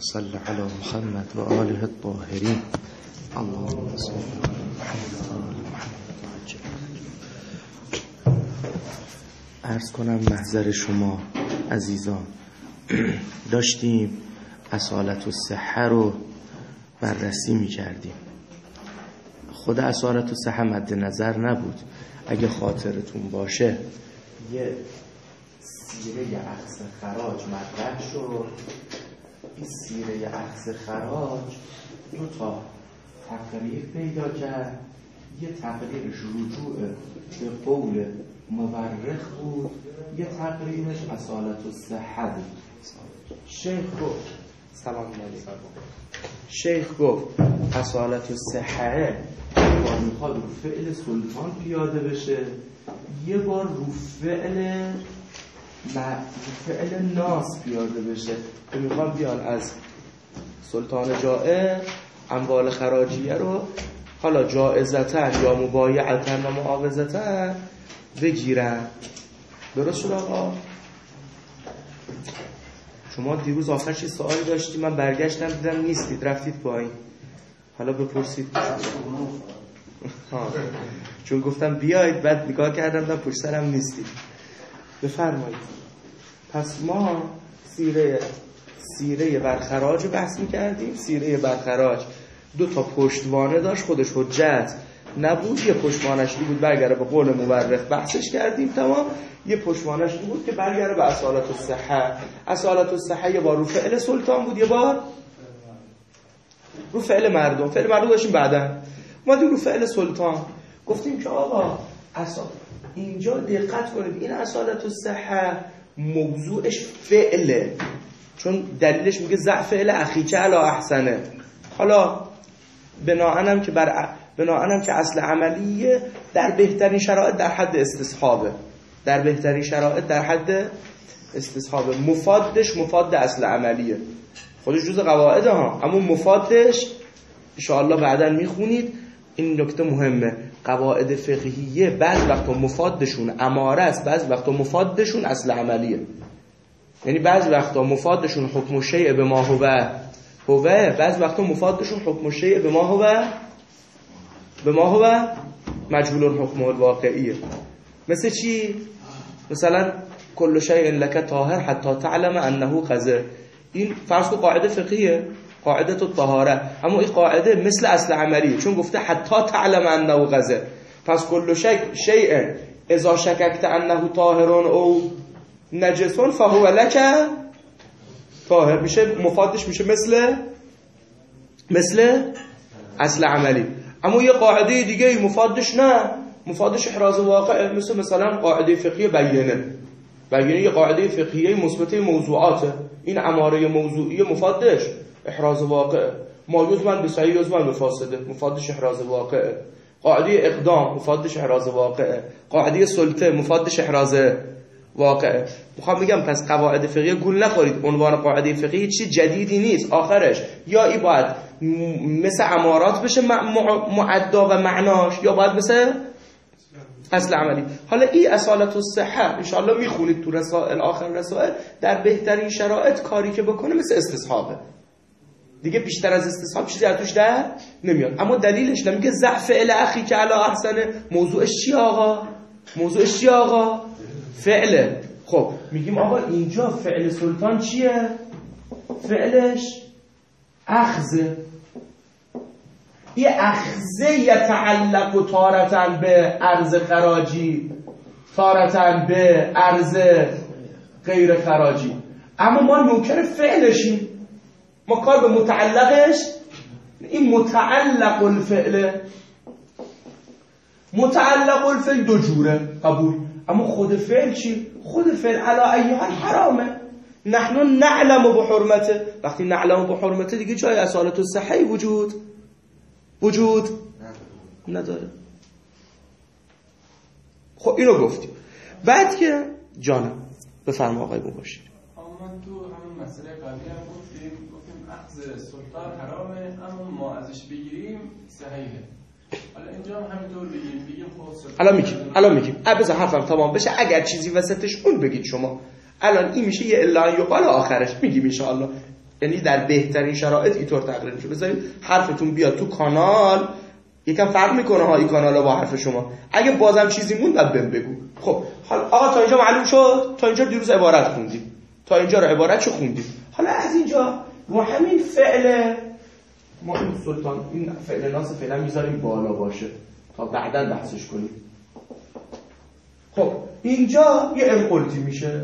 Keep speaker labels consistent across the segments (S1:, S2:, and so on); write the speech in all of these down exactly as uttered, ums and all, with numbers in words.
S1: صل على محمد و آله الطاهرین. اللهم صل على محمد و آل محمد. عرض کنم محضر شما عزیزان، داشتیم اصالت الصحه رو بررسی می کردیم. خود اصالت الصحه مد نظر نبود. اگه خاطرتون باشه یه سیره اخذ خراج مطرح شد. این سیره اخذ خراج دو تا تقریر پیدا کرد. یه تقریرش رجوع به قول مورخ بود، یه تقریرش اصالت الصحه بود. شیخ گفت سلام علیکم. شیخ گفت اصالت الصحه یه بار میخواد رو فعل سلطان پیاده بشه، یه بار رو فعل فعل ناس پیاده بشه که میخوام بیان از سلطان جائر اموال خراجیه رو حالا جائزتن یا مبایعتن و معاوضتن بگیرن. درست شد آقا؟ شما دیروز آخر چه سوالی داشتی؟ من برگشتم دیدم نیستید، رفتید پایین. حالا بپرسید. چون گفتم بیایید، بعد نگاه کردم دیدم پشت سرم نیستید. بفرمایید. پس ما سیره سیره برخراج رو بحث می‌کردیم. سیره برخراج دو تا پشتوانه داشت، خودش حجت نبود. یه پشتوانش بود برگره به قول مورخ، بحثش کردیم تمام. یه پشتوانش بود که برگره به اصالت الصحه. اصالت الصحه یه بار رو فعل سلطان بود، یه بار رو فعل مردم. فعل مردم داشتیم بعداً ما دیگه رو فعل سلطان گفتیم که آقا اصلا اینجا دقت کنید، این اصالت الصحه موضوعش فعله، چون دلیلش میگه ضعف فعل اخیک علی احسنه. حالا بناءً که بر بناءً که اصل عملیه در بهترین شرایط در حد استصحابه، در بهترین شرایط در حد استصحابه. مفادش مفاد اصل عملیه، خودش جزء قواعده ها، اما مفادش ان شاء الله بعداً میخونید. این نکته مهمه، قواعد فقهیه بعض وقتا مفادشون اماره است، بعض وقتا مفادشون اصل عملیه. یعنی بعض وقتا مفادشون حکم الشیء بما هو هو، بعض وقتا مفادشون حکم الشیء بما هو بما هو مجهول حکم الواقعیه. مثل چی؟ مثلا کل شیء لک طاهر حتی تعلم انه قذر. این فرض کو قاعده فقهیه، قاعده الطهاره، اما این قاعده مثل اصل عملیه، چون گفته حتی تعلم انه قذر. پس کل شیء شیء اذا شککت انه طاهر او نجس فهو لک طاهر، میشه مفادش میشه مثل مثل اصل عملی. اما یه قاعده دیگه مفادش نه، مفادش احراز واقع، مثل مثلا قاعده فقهی بیانه. بیانه یه قاعده فقهیه مثبته موضوعاته. این اماره موضوعی مفادش احراز واقع. ما یزمن به صحیح یزمن به فاسده، مفادش احراز واقع. قاعده اقدام مفادش احراز واقع. قاعده سلطه مفادش احراز واقع. میخوام بگم پس قواعد فقهی گول نخورید. عنوان قاعده فقهی چی جدیدی نیست. آخرش یا ای باید مثل امارات بشه معدا و معناش، یا باید مثل اصل عملی. حالا این اصالت الصحه ان شاء الله میخونید تو رسائل، آخر رسائل، در بهترین شرایط کاری که بکنه مثل استصحابه دیگه، بیشتر از استصحاب چیزی از توش در نمیاد. اما دلیلش نمیگه ضعف فعل اخی که علی احسنه. موضوعش چی آقا؟ موضوعش چی آقا؟ فعله. خب میگیم آقا اینجا فعل سلطان چیه؟ فعلش اخذه. یه اخذه یتعلق و تارتن به عرض خراجی، تارتن به عرض غیر خراجی. اما ما نوکر فعلشیم، ما کار به متعلقش. این متعلق الفعل، متعلق الفعل دو جوره قبول، اما خود فعل چی؟ خود فعل علی ای حال حرامه. نحن نعلم بحرمته. وقتی نعلم بحرمته دیگه جای اصالت الصحه وجود وجود نداره. خب اینو گفتیم. بعد که جانم بفرما آقای مباشر.
S2: اما تو همون مسئله قبلی هم گفتیم گفتیم اخذ سلطان حرامه، اما ما ازش بگیریم صحیحه. حالا اینجا هم همینطور بگیم بگیم خود سلطان.
S1: الان میگیم الان میگیم بذار حرفم تمام بشه، اگر چیزی وسطش اون بگید شما. الان این میشه یه الا یقال آخرش میگیم ان شاء الله. یعنی در بهترین شرایط اینطور تقریر میشه. بذارید حرفتون بیاد تو کانال، یکم فرق میکنه ها این کانالا با حرف شما. اگه بازم چیزی موند بعد بهم بگو. خب حالا آقا تا اینجا معلوم شد؟ تا اینجا دیروز عبارت خوندیم، تا اینجا رو عبارتشو خوندیم. حالا از اینجا ما همین فعل ما این سلطان این فعل ناس فعلا میذاریم بالا باشه تا بعداً بحثش کنیم. خب اینجا یه انقلتی میشه.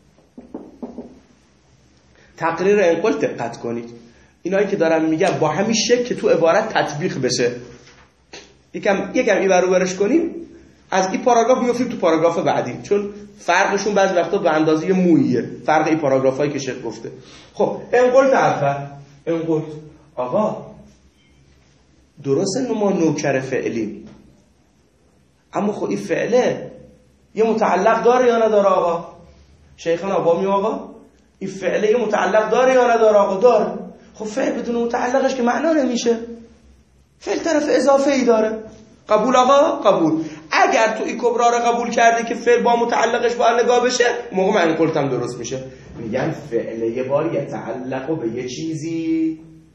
S1: تقریر انقلت دقت کنید. اینایی که دارم میگم با همین شکل که تو عبارت تطبیق بشه. یکم یکم این برو برش کنیم، از این پاراگراف میافتیم تو پاراگراف بعدی، چون فرقشون بعضی وقتا به اندازه مویه، فرق این پاراگرافایی که شیخ گفته. خب انقلت اول، انقلت آقا درسته ما نوکر فعلیم، اما خب این فعله یه متعلق داره یا نداره آقا؟ شیخان آقا می آقا این فعله یه متعلق داره یا نداره آقا؟ داره. خب فعل بدون متعلقش که معنا نمیشه، فعل طرف اضافه ای داره. قبول آقا؟ قبول. اگر تو این کبرا رو قبول کردی که فعل با متعلقش با نگاه بشه، موقع من انقلتم درست میشه. میگن فعل یه بار یتعلق به یه چیزی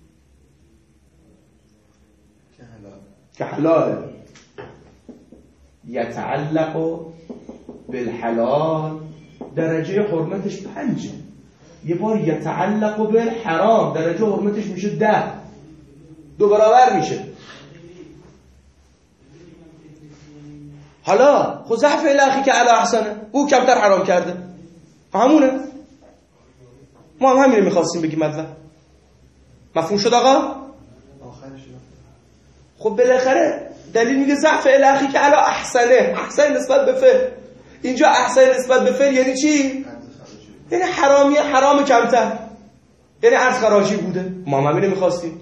S1: که حلاله، یتعلق بالحلال درجه حرمتش پنجه. یه بار یتعلق بالحرام درجه حرمتش میشه ده، دو برابر میشه. حالا خود ضعف الاخی که علی احسنه، او کمتر حرام کرده، همونه. ما هم همینه میخواستیم بگیم. مطلب مفهوم شد آقا؟ خب بالاخره دلیل میگه ضعف الاخی که علی احسنه، احسن نسبت به فعل. اینجا احسن نسبت به فعل یعنی چی؟ یعنی حرامی حرام کمتر، یعنی عرض خراجی بوده. ما هم همینه میخواستیم.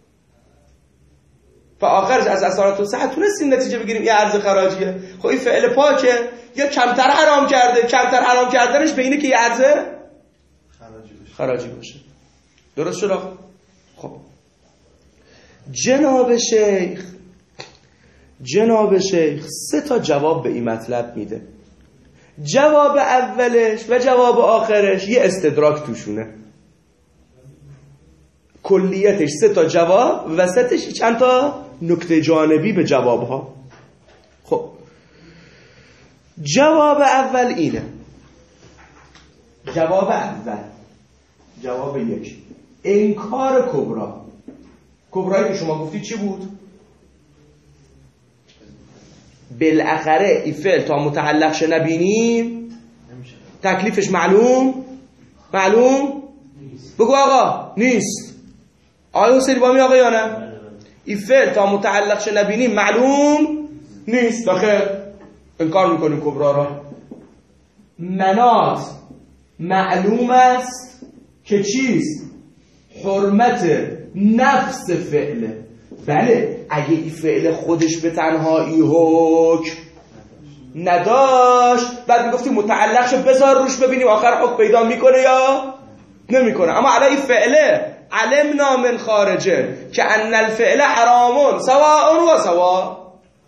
S1: و آخرش از اثرات و صحت تونستیم نتیجه بگیریم یه عرض خراجیه. خب این فعل پاکه، یا کمتر حرام کرده، کمتر حرام کردنش به اینه که یه عرض خراجی باشه. خراجی باشه. درست شد آقا؟ خب جناب شیخ جناب شیخ سه تا جواب به این مطلب میده. جواب اولش و جواب آخرش یه استدراک توشونه. کلیتش سه تا جواب، وسطش چند تا نکته جانبی به جوابها. خب جواب اول اینه. جواب اول جواب یک، انکار کبرا. کبرایی که شما گفتی چی بود؟ بالاخره این فعل تا متعلق شه نبینیم تکلیفش معلوم معلوم بگو آقا نیست. آیا حسینی با می آقا یا نه؟ این فعل تا متعلق شه نبینیم معلوم نیست. بخیر انکار میکنیم کبرا را. منات معلوم است که چیست؟ حرمت نفس فعله. بله اگه این فعل خودش به تنهایی حکم نداشت، بعد میگفتی متعلق شو بذار روش ببینیم آخر حکم پیدا میکنه یا نمیکنه. اما علی فعله علمنا من خارجه که ان الفعل حرامون سواء و سواء.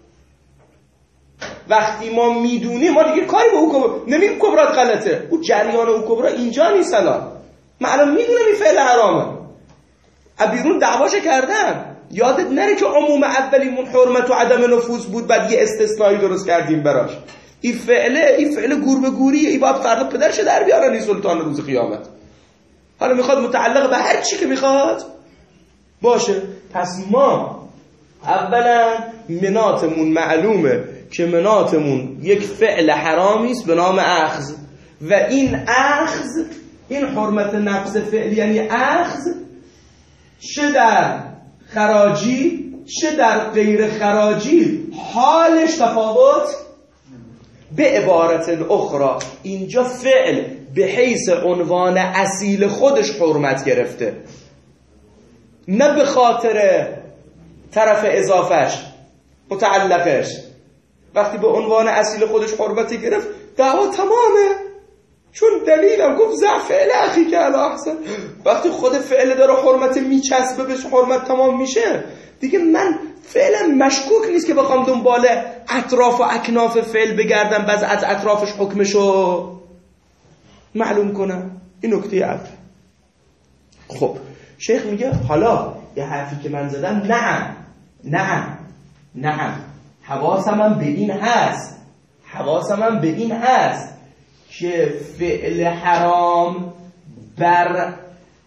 S1: وقتی ما میدونیم ما دیگه کاری به او نمیگیم کبرات غلطه، او جریان او کبرا اینجا نیست. الان من الان میدونم این فعل حرامه، ابیرون دعواش کردم. یادت نره که عموم اولیمون حرمت و عدم نفوذ بود، بعد یه استثنایی درست کردیم براش. این فعله این فعله گور به گوریه، این باید فردا پدرش در بیارن این سلطان روز قیامت. حالا میخواد متعلق به هر چی که میخواد باشه. پس ما اولا مناتمون معلومه که مناتمون یک فعل حرامی است به نام اخذ، و این اخذ، این حرمت نفس فعل یعنی اخذ، چه در خراجی چه در غیر خراجی حالش تفاوت. به عبارت اخرى اینجا فعل به حیث عنوان اصیل خودش حرمت گرفته، نه به خاطر طرف اضافش متعلقش. وقتی به عنوان اصیل خودش حرمتی گرفت دعوا تمامه، چون دلیلم گفت ضعف الاخی که علی احسن. وقتی خود فعل داره حرمت میچسبه بهش حرمت تمام میشه دیگه. من فعلا مشکوک نیست که بخوام دنبال اطراف و اکناف فعل بگردم بعد از اطرافش حکمشو معلوم کنم. این نکته اول. خب شیخ میگه حالا یه حرفی که من زدم، نعم نعم نعم حواسم هم به این هست، حواسم هم به این هست که فعل حرام بر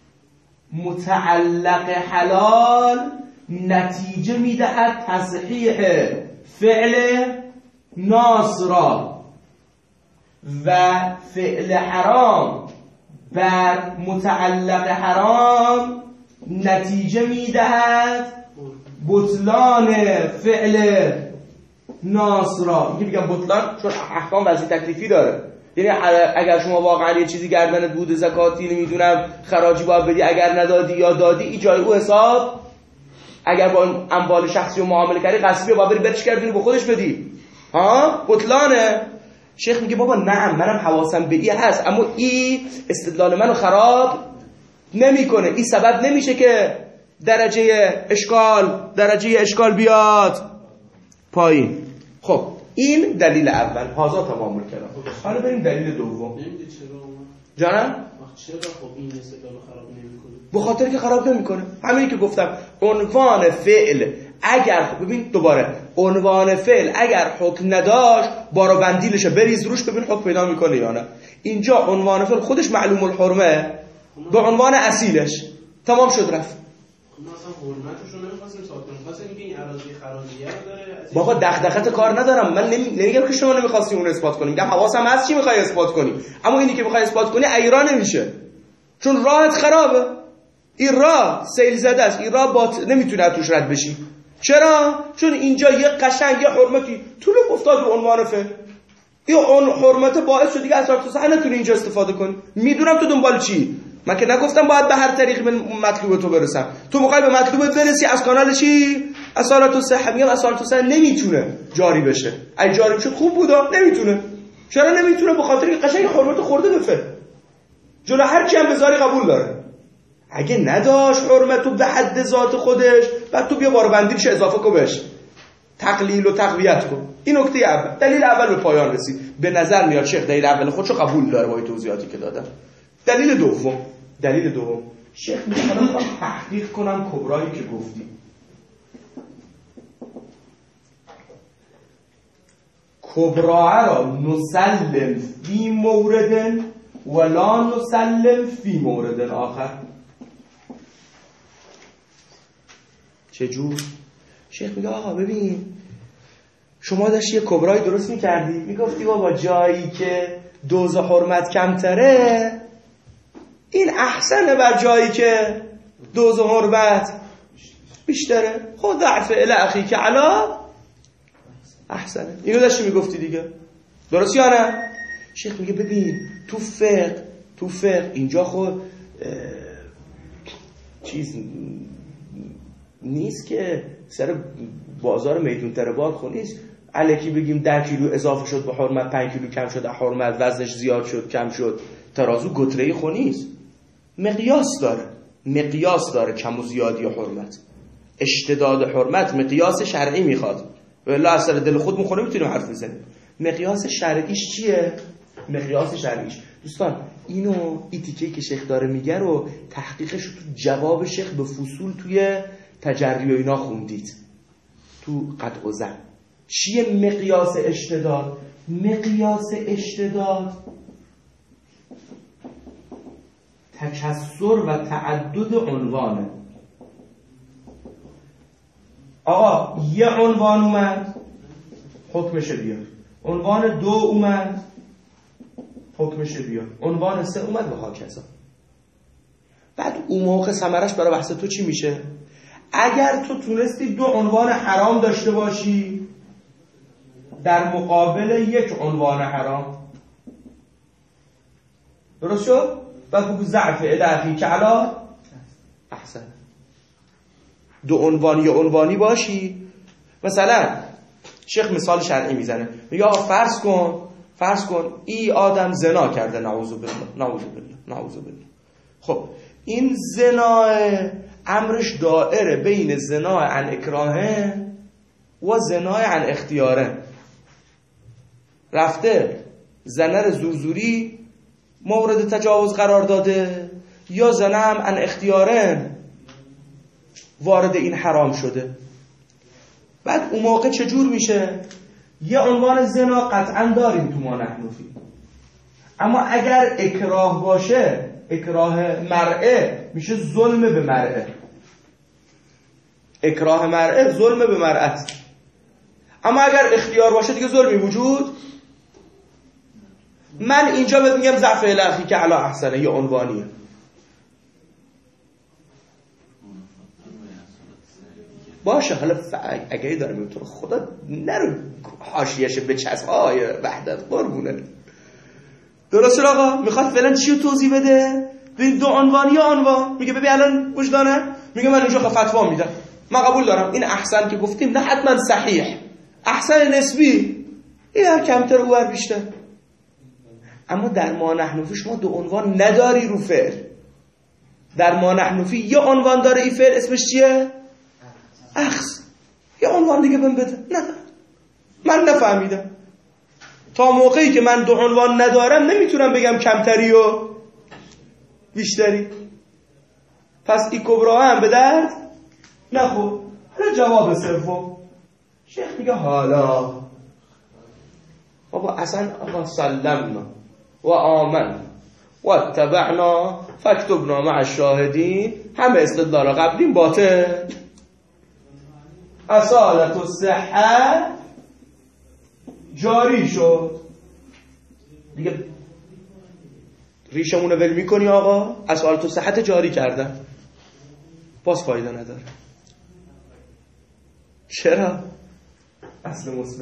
S1: متعلق حلال نتیجه میدهد تصحیح فعل ناس را و فعل حرام بر متعلق حرام نتیجه میدهد بطلان فعل ناس را. میگه میگم بطلان چون احکام وضعی تکلیفی داره، یعنی اگر شما واقعا یه چیزی گردنت بوده، زکاتی نمیدونم خراجی باید بدی، اگر ندادی یا دادی ای جای او حساب، اگر با اموال شخصی و معامله کردی غصبی باید بری برش کردی به خودش بدی، ها بطلانه. شیخ میگه بابا نعم منم حواسم به این هست، اما این استدلال منو خراب نمیکنه، این سبب نمیشه که درجه اشکال درجه اشکال بیاد پایین. خب این دلیل اول، هازا تمام کردم. حالا بریم دلیل دوم. جانم
S3: چرا خب این استدلال خراب نمیکنه؟
S1: به خاطر که خراب نمیکنه، همینی که گفتم عنوان فعل اگر ببین دوباره عنوان فعل اگر حکم نداشت بارو بندیلشه بریز روش ببین حکم پیدا میکنه یا نه. اینجا عنوان فعل خودش معلوم الحرمه به عنوان اصیلش تمام شد رفت.
S3: ما اصلا حرمتش رو نمیخواستیم ثابت کنیم، خواستیم اینکه این اراضی خراجیه رو داره.
S1: بابا دغدغت کار ندارم، من نمیگم که شما نمیخواستی اون اثبات کنیم، میگم حواسم هست چی میخوای اثبات کنی، اما اینی که میخوای اثبات کنی ایرا نمیشه چون راهت خرابه. این راه سیل زده است، این راه بات نمیتونه توش رد بشی. چرا؟ چون اینجا یه قشنگ یه حرمتی طول افتاد رو عنوان فعل، این اون حرمت باعث شد دیگه از تو صحنه نتونی اینجا استفاده کنی. میدونم تو دنبال چی، من که نگفتم باید به هر طریقی به مطلوب تو برسم، تو میخوای به مطلوب برسی از کانال چی؟ اصالت و صحه. میگم اصالت و صحه نمیتونه جاری بشه، اگه جاری بشه خوب بودا، نمیتونه. چرا نمیتونه؟ به خاطر اینکه قشنگ حرمت خورده به فعل، جلو هر کی هم بذاری قبول داره. اگه نداشت حرمتو به حد ذات خودش، بعد تو بیا بارو بندیش اضافه کن بهش، تقلیل و تقویت کن. این نکته اول، دلیل اول به پایان رسید. به نظر میاد شیخ دلیل اول خودشو قبول داره با این توضیحاتی که دادم. دلیل دوم، دلیل دوم شیخ میگه حالا میخوام تحقیق کنم کبرایی که گفتی. کبرا را نسلم فی مورد ولا نسلم فی مورد آخر. چجور؟ شیخ میگه آقا ببین شما داشتی یه کبرایی درست میکردی، میگفتی بابا جایی که دوز حرمت کمتره این احسنه بر جایی که دوز حرمت بیشتره. خود ضعف الاخی که علا احسنه، اینو داشتی میگفتی دیگه، درست یا نه؟ شیخ میگه ببین تو فقه تو فقه اینجا خود چیز نیست که سر بازار میدون تربار خود نیست الکی بگیم ده کیلو اضافه شد به حرمت، پنج کیلو کم شد حرمت، وزنش زیاد شد کم شد. ترازو گتره خود نیست، مقیاس داره، مقیاس داره کم و زیادی حرمت. اشتداد حرمت مقیاس شرعی میخواد، والله اثر دل خود مخوره میتونیم حرف بزنیم. مقیاس شرعیش چیه؟ مقیاس شرعیش دوستان اینو ایتیکه که شیخ داره میگه رو تحقیقش رو تو جواب شیخ به فصول توی تجری و اینا خوندید تو قطع و زن. چیه مقیاس اشتداد؟ مقیاس اشتداد تکسر و تعدد عنوانه. آقا یه عنوان اومد حکمش بیار، عنوان دو اومد حکمش بیار، عنوان سه اومد و هاکذا. بعد اون موقع ثمرش برای بحث تو چی میشه؟ اگر تو تونستی دو عنوان حرام داشته باشی در مقابل یک عنوان حرام، درست شد؟ بعد بگو ضعف الهی که علا احسن. دو عنوانی یا عنوانی باشی. مثلا شیخ مثال شرعی میزنه، میگه آقا فرض کن فرض کن ای آدم زنا کرده، نعوذ بالله نعوذ بالله نعوذ بالله. خب این زنا امرش دائره بین زنا عن اکراهه و زنا عن اختیاره. رفته زنر زورزوری مورد تجاوز قرار داده، یا زنم ان اختیارن وارد این حرام شده. بعد اون موقع چجور میشه؟ یه عنوان زنا قطعا داریم تو ما نحنفی، اما اگر اکراه باشه، اکراه مرئه، میشه ظلم به مرئه. اکراه مرئه ظلم به مرأة. اما اگر اختیار باشه دیگه ظلمی وجود. من اینجا بهت میگم ضعف الهی که علا احسنه یه عنوانیه. باشه حالا اگه داره میتونه خدا نرو حاشیه‌اش به چسب آیه وحدت قربونه. درسته آقا؟ میخواد فعلا چی رو توضیح بده؟ ببین دو عنوان یا عنوان. میگه ببین الان وجدانه، میگه من اینجا فتوا میدم، من قبول دارم این احسن که گفتیم نه حتما صحیح، احسن نسبی، این هر کمتر او هر بیشتر. اما در ما نحنفی شما دو عنوان نداری رو فعل. در ما نحنفی یه عنوان داره این فعل، اسمش چیه؟ اخذ. یه عنوان دیگه بهم بده. نه من نفهمیدم. تا موقعی که من دو عنوان ندارم نمیتونم بگم کمتری و بیشتری. پس ای کبرا هم به درد نخور. حالا جواب سوم شیخ میگه حالا بابا اصلا آقا سلمنا و آمن و اتبعنا فاکتبنا مع الشاهدین، همه استدلال قبلیم باطل. اصالت الصحه جاری شد دیگه، ریشمونه ول میکنی آقا، اصالت الصحه جاری کردن، باز فایده نداره. چرا؟ اصل مثبت.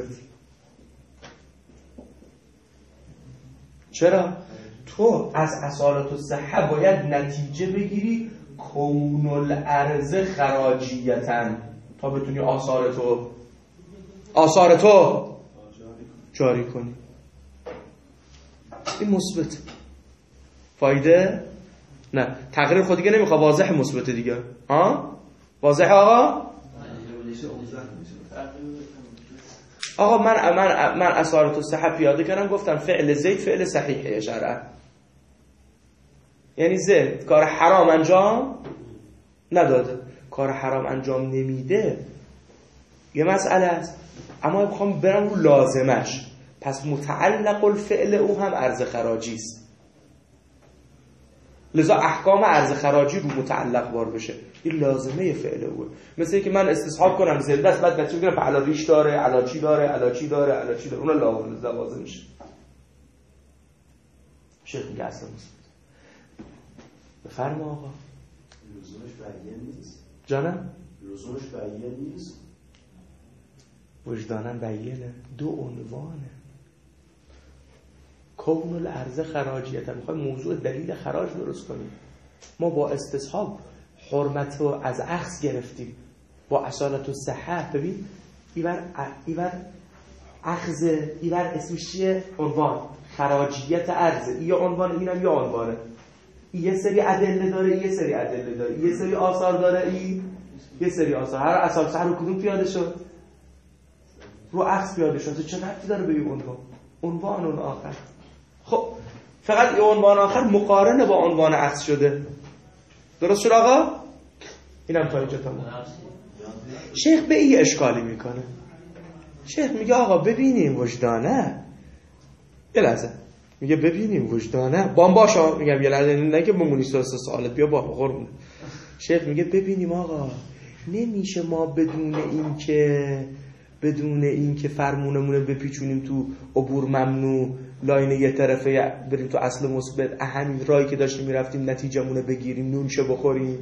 S1: چرا؟ تو از اصالت الصحه باید نتیجه بگیری کون الارض خراجیتن تا بتونی آثار تو آثار تو جاری کنی. این مثبت. فایده؟ نه. تقریر خود دیگه نمیخواد، واضح مثبت دیگه. ها؟ واضح آقا؟ آقا من من من اصالت الصحه پیاده کردم، گفتم فعل زید فعل صحیحه شرعا. یعنی زید کار حرام انجام نداده، کار حرام انجام نمیده یه مسئله است، اما بخوام برم رو لازمش، پس متعلق الفعل او هم ارز خراجی است. لذا احکام ارز خراجی رو متعلق بار بشه، این لازمه فعل اوه. مثل اینکه من استصحاب کنم زنده است، بعد بچه بگیرم علا ریش داره، علا چی داره، علا چی داره، علا چی داره، اون لازم میشه. شیخ میگه اصلا مثبت. بفرما آقا.
S4: لزومش بیان نیست.
S1: جانم؟
S4: لزومش بیان نیست.
S1: وجدانم بیانه. دو عنوانه. کون الارض خراجیت. میخوایم موضوع دلیل خراج درست کنیم. ما با استصحاب حرمت رو از اخذ گرفتیم، با اصالت الصحه. ببین ایور ایور اخذ، ایور اسمش چیه؟ عنوان خراجیت ارز. این یه عنوان، اینم یه عنوانه. این یه سری ادله داره، این یه سری ادله داره، این یه سری آثار داره، این یه سری آثار. هر اصالت الصحه رو کدوم پیاده شد؟ رو اخذ پیاده شد. چه ربطی داره به این عنوان؟ عنوان اون آخر. خب فقط این عنوان آخر مقارنه با عنوان اخذ شده. درست شد آقا؟ اینم تا اینجا تمام. شیخ به این اشکالی میکنه. شیخ میگه آقا ببینیم وجدانه. یه لحظه میگه ببینیم وجدانه. بام باشه میگم یه لحظه نگه بمونی سه سالت بیا با قربونه. شیخ میگه ببینیم آقا نمیشه ما بدون این که بدون این که فرمونمونه بپیچونیم تو عبور ممنوع لاین یه طرفه بریم تو اصل مثبت، همین راهی که داشتیم میرفتیم نتیجهمونه بگیریم نونشه بخوریم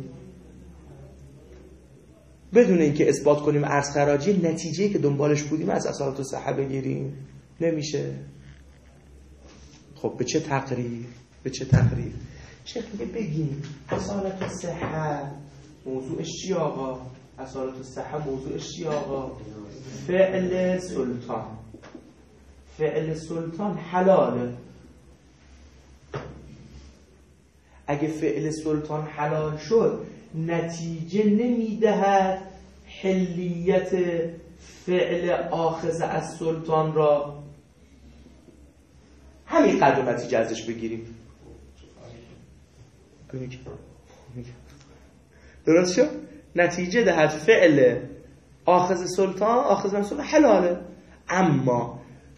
S1: بدون اینکه اثبات کنیم ارز خراجی نتیجه‌ای که دنبالش بودیم از اصالت الصحه بگیریم؟ نمیشه. خب به چه تقریر؟ به چه تقریر؟ شیخ میگه بگیم اصالت الصحه موضوعش چی آقا؟ اصالت الصحه موضوعش چی آقا؟ فعل سلطان. فعل سلطان حلاله. اگه فعل سلطان حلال شد نتیجه نمیدهد حلیت فعل آخذ از سلطان را. همین قدر نتیجه ازش بگیریم. درست شد؟ نتیجه دهد فعل آخذ سلطان آخذ من سلطان حلاله، اما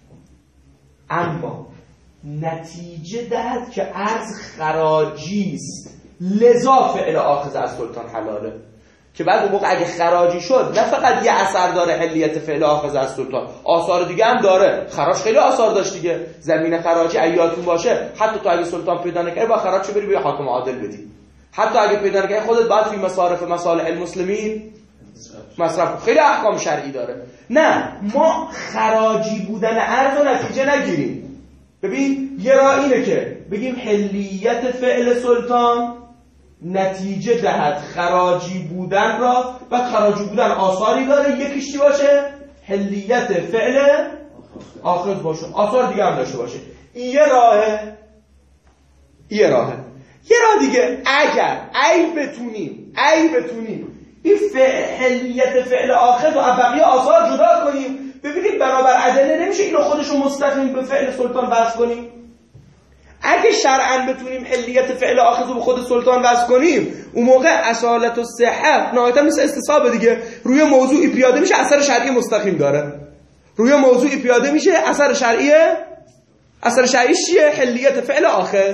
S1: اما نتیجه دهد که ارز خراجی است لذا فعل آخذ از سلطان حلاله، که بعد اون موقع اگه خراجی شد نه فقط یه اثر داره حلیت فعل آخذ از سلطان، آثار دیگه هم داره. خراج خیلی آثار داشت دیگه، زمین خراجی ایاتون باشه حتی تو اگه سلطان پیدا نکنی با خراج چه بری به حاکم عادل بدی، حتی اگه پیدا نکنی خودت باید توی مصارف مصالح المسلمین مصرف. خیلی احکام شرعی داره. نه ما خراجی بودن ارز و نتیجه نگیریم. ببین یه راه اینه که بگیم حلیت فعل سلطان نتیجه دهد خراجی بودن را، و خراجی بودن آثاری داره، یکیش چی باشه؟ حلیت فعل آخذ باشه، آثار دیگه هم داشته باشه. این یه راهه، یه راهه. یه راه دیگه اگر ای بتونیم ای بتونیم این حلیت فعل آخذ و بقیه آثار جدا کنیم، ببینید برابر ادله نمیشه اینو خودشو مستقیم به فعل سلطان وصل کنیم. اگه شرعاً بتونیم حلیت فعل آخذ رو به خود سلطان وصل کنیم، اون موقع اصالت و صحت نهایتا مثل استصحاب دیگه، روی موضوعی پیاده میشه اثر شرعی مستقیم داره، روی موضوعی پیاده میشه اثر شرعی اثر شرعیش چیه؟ حلیت فعل آخذ.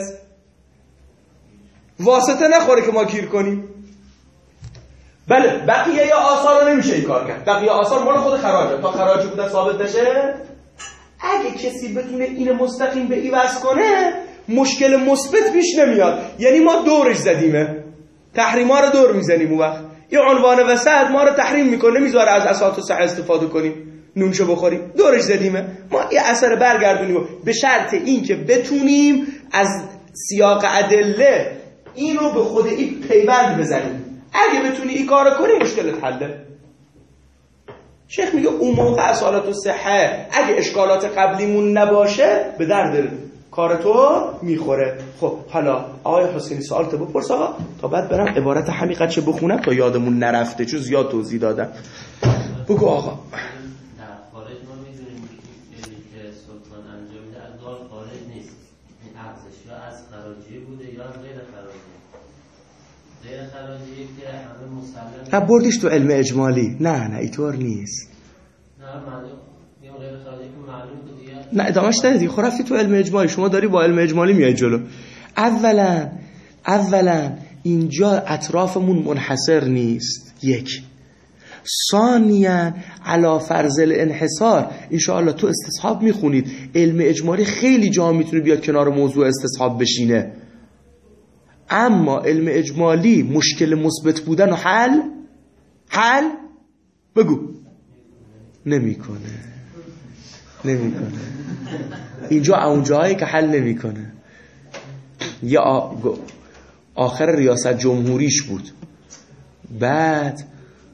S1: واسطه نخوره که ما گیر کنیم. بله بقیه یا آثار رو نمیشه این کار کرد، بقیه آثار مال خود خراجه، تا خراجی بودن ثابت بشه. اگه کسی بتونه این مستقیم به این وصل کنه مشکل مثبت پیش نمیاد، یعنی ما دورش زدیمه، تحریما رو دور میزنیم، اون وقت این عنوان وسط ما رو تحریم میکنه، نمیذاره از اساس و صحه استفاده کنیم، نونشو بخوریم، دورش زدیمه. ما یه اثر برگردونیم به شرط این که بتونیم از سیاق ادله این رو به خود این پیوند بزنیم. اگه بتونی این کارو کنی مشکلت حله. شیخ میگه اون موقع اصالت و صحه اگه اشکالات قبلیمون نباشه به درد کار تو میخوره. خب حالا آقای حسینی سوال تو بپرس آقا، تا بعد برم عبارت حقیقت چه بخونم تا یادمون نرفته، چون زیاد توضیح دادم. بگو آقا.
S5: در خارج ما میدونیم که سلطان انجام میده از دار خارج نیست، این ارزش یا از خراجی بوده یا غیر خراجی. غیر خراجی که همه مسلم
S1: نه بردیش تو علم اجمالی. نه نه اینطور نیست.
S5: نه معلوم یا غیر خراجی که معلوم بود دیگه. نه
S1: ادامهش ندیدی. خب رفتی تو علم اجمالی، شما داری با علم اجمالی میای جلو. اولا اولا اینجا اطرافمون منحصر نیست، یک. ثانیاً علا فرض الانحصار انشاءالله تو استصحاب میخونید، علم اجمالی خیلی جا میتونه بیاد کنار موضوع استصحاب بشینه، اما علم اجمالی مشکل مثبت بودن و حل حل بگو نمیکنه نمیکنه اینجا اون جایی که حل نمیکنه. یا آخر ریاست جمهوریش بود، بعد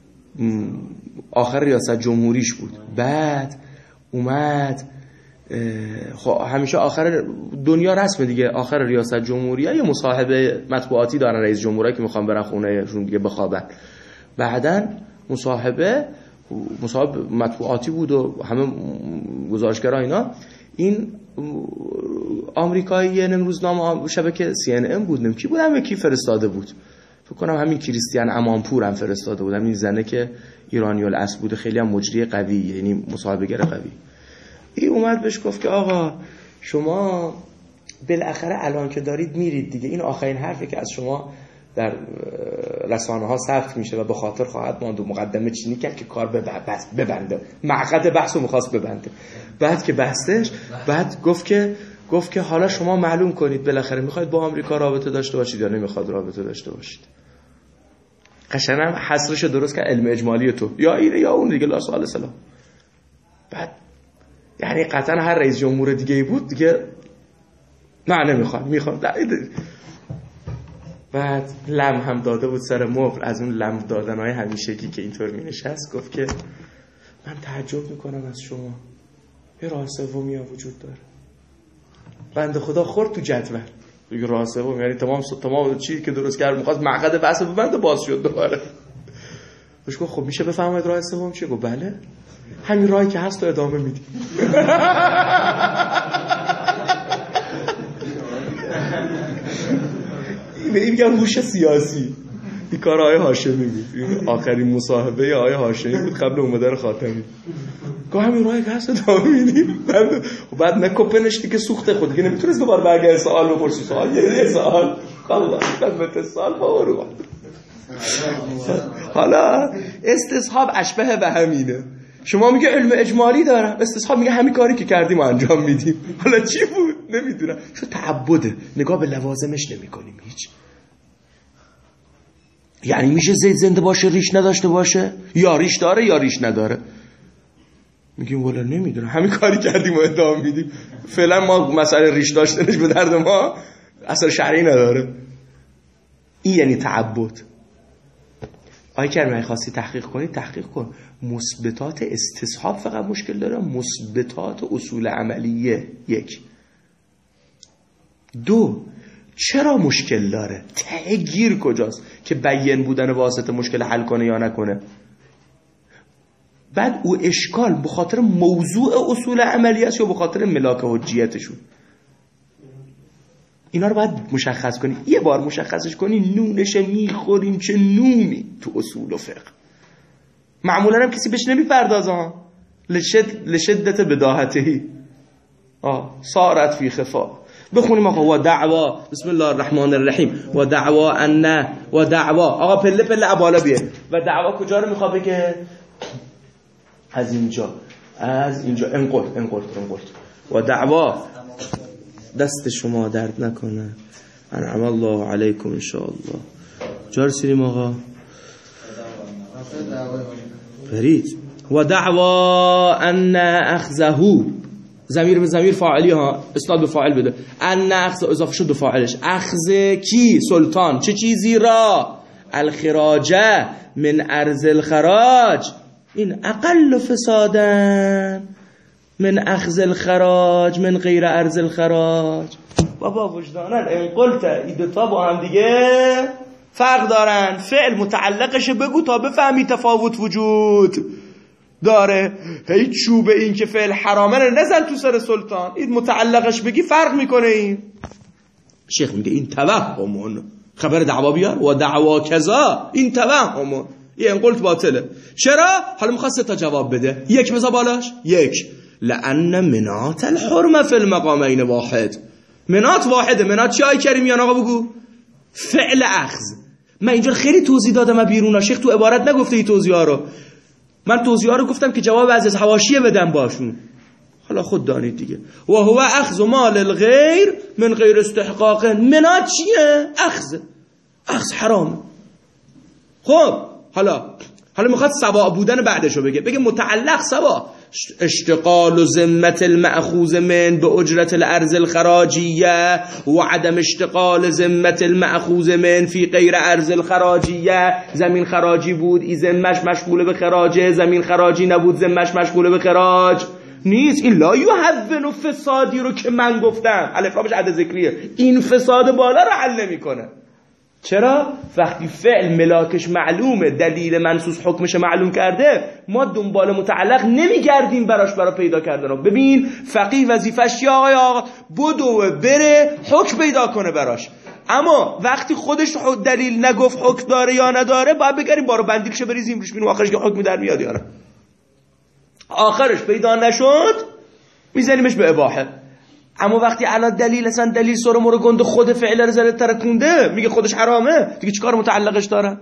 S1: آخر ریاست جمهوریش بود بعد اومد، خب همیشه آخر دنیا رسمه دیگه، آخر ریاست جمهوریه یه مصاحبه مطبوعاتی دارن رئیس جمهورایی که میخوان برن خونه شون دیگه بخوابن، بعدن مصاحبه مصاحبه مطبوعاتی بود و همه گزارشگرا اینا، این آمریکایی نمروزنامه شبکه سی ان ام بود، نم کی بود، همه کی فرستاده بود، فکر کنم همین کریستیان امانپور هم فرستاده بود، همین زنه که ایرانی الاصل بوده، خیلی هم مجری قوی، یعنی مصاحبه‌گر قوی. این اومد بهش گفت که آقا شما بالاخره الان که دارید میرید دیگه، این آخرین حرفی که از شما در رسانه ها ثبت میشه و به خاطر خواهد ماند و مقدمه چینی کرد که کار ببنده، معقد بحث رو میخواست ببنده. بعد که بحثش بعد گفت که گفت که حالا شما معلوم کنید بالاخره میخواید با آمریکا رابطه داشته باشید یا نمیخواد رابطه داشته باشید. قشنگ حصرش درست که علم اجمالی تو یا اینه یا اون دیگه، لا سوال سلام. بعد یعنی قطعا هر رئیس جمهور دیگه ای بود دیگه نه نمیخوام میخوام. بعد لم هم داده بود سر مبل، از اون لم دادنهای همیشگی که اینطور می نشست، گفت که من تعجب میکنم از شما، یه راه سومی ها وجود داره. بنده خدا خورد تو جدول دیگه، راه سوم یعنی تمام تمام چیزی که درست کرد میخواست معقد بحث ببنده، باز شد دوباره. بهش گفت خب میشه بفهمید راه سوم چیه؟ گفت بله همین راهی که هست رو ادامه میدی. به این میگم هوش سیاسی. این کار آقای هاشمی بود، آخرین مصاحبه آقای هاشمی بود قبل اومدن خاتمی. گاه همین راه که هست ادامه میدیم و بعد نکوپنش دیگه سوخته خود دیگه نمیتونست دوباره برگرد سوال بپرسی، سوال یه سوال خلاص خدمت سوال فورو. حالا استصحاب اشبه به همینه. شما میگه علم اجمالی دارم، استصحاب میگه همین کاری که کردیم و انجام میدیم. حالا چی بود نمیدونم، شو تعبده، نگاه به لوازمش نمیکنیم هیچ. یعنی میشه زید زنده باشه ریش نداشته باشه، یا ریش داره یا ریش نداره. میگیم والا نمیدونم، همین کاری کردیم و ادامه میدیم. فعلا ما مسئله ریش داشتنش به درد ما اثر شرعی نداره. این یعنی تعبد. آیا کرمی خواستی تحقیق کنی تحقیق کن. مثبتات استصحاب فقط مشکل داره، مثبتات اصول عملیه یک. دو، چرا مشکل داره؟ ته گیر کجاست که بیان بودن واسطه مشکل حل کنه یا نکنه؟ بعد او اشکال به خاطر موضوع اصول عملی است یا به خاطر ملاک حجیتشون؟ اینا رو باید مشخص کنی. یه بار مشخصش کنی نونش میخوریم چه نونی تو اصول و فقه. معمولا هم کسی بهش نمیپردازه ها، لشد لشدت بداهتهی آه سارت فی خفا. بخونیم آقا و دعوا بسم الله الرحمن الرحیم و دعوا ان و دعوا آقا پله پله بالا بیه. و دعوا کجا رو میخواد بگه؟ از اینجا از اینجا انقل انقل انقل و دعوا دست شما درد نکنه. انعم الله علیکم ان شاء الله. جار سیریم آقا فرید. و دعوا ان اخذه ضمیر به ضمیر فاعلی ها، اسناد به فاعل بده. ان اخذ اضافه شد به فاعلش. اخذ کی؟ سلطان. چه چیزی را؟ الخراجه من ارض الخراج. این اقل فسادن من اخذ الخراج من غیر ارض الخراج. بابا وجدانن این قلت این دوتا با هم دیگه فرق دارن. فعل متعلقش بگو تا بفهمی تفاوت وجود داره. هی چوب این که فعل حرامه رو نزن تو سر سلطان، این متعلقش بگی فرق میکنه. این شیخ میگه این توهمون، خبر دعوا بیار و دعوا کذا، این توهمون، این قلت باطله. چرا؟ حالا میخواد سه تا جواب بده. یک بذار بالاش. یک لأن منات الحرمه فی المقامین واحد. منات واحده. منات چی آی کریم یا آقا بگو؟ فعل اخذ. من اینجا خیلی توضیح دادم بیرون، شیخ تو عبارت نگفته این توضیح ها رو. من توضیح ها رو گفتم که جواب از حواشیه بدم باشون. حالا خود دانید دیگه. و هو اخذ مال الغیر من غیر استحقاق. منات چیه؟ اخذ. اخذ حرام. خب حالا حالا میخواد سوا بودن بعدشو بگه. بگه متعلق سوا اشتغال و ذمت المأخوذ من به اجرت الارض الخراجیه و عدم اشتغال ذمت المأخوذ من فی غیر ارض الخراجیه. زمین خراجی بود ای ذمش مشغول به خراجه، زمین خراجی نبود ذمش مشغول به خراج نیست. این لا یهون فسادی رو که من گفتم الفلامش عدد ذکریه، این فساد بالا رو حل نمیکنه. چرا؟ وقتی فعل ملاکش معلومه، دلیل منصوص حکمش معلوم کرده، ما دنبال متعلق نمیگردیم براش برای پیدا کردن. ببین فقیه وظیفش یا آقای آقا بدو بره حکم پیدا کنه براش. اما وقتی خودش دلیل نگفت حکم داره یا نداره، باید بگریم بارو بندیلش بریزیم روش ببینیم آخرش که حکمی در میاد یا نه. آخرش پیدا نشد میزنیمش به اباحه. اما وقتی الان دلیل اصلا دلیل سر مورو گنده خود فعل رو زره ترکونده میگه خودش حرامه، دیگه چیکار متعلقش داره؟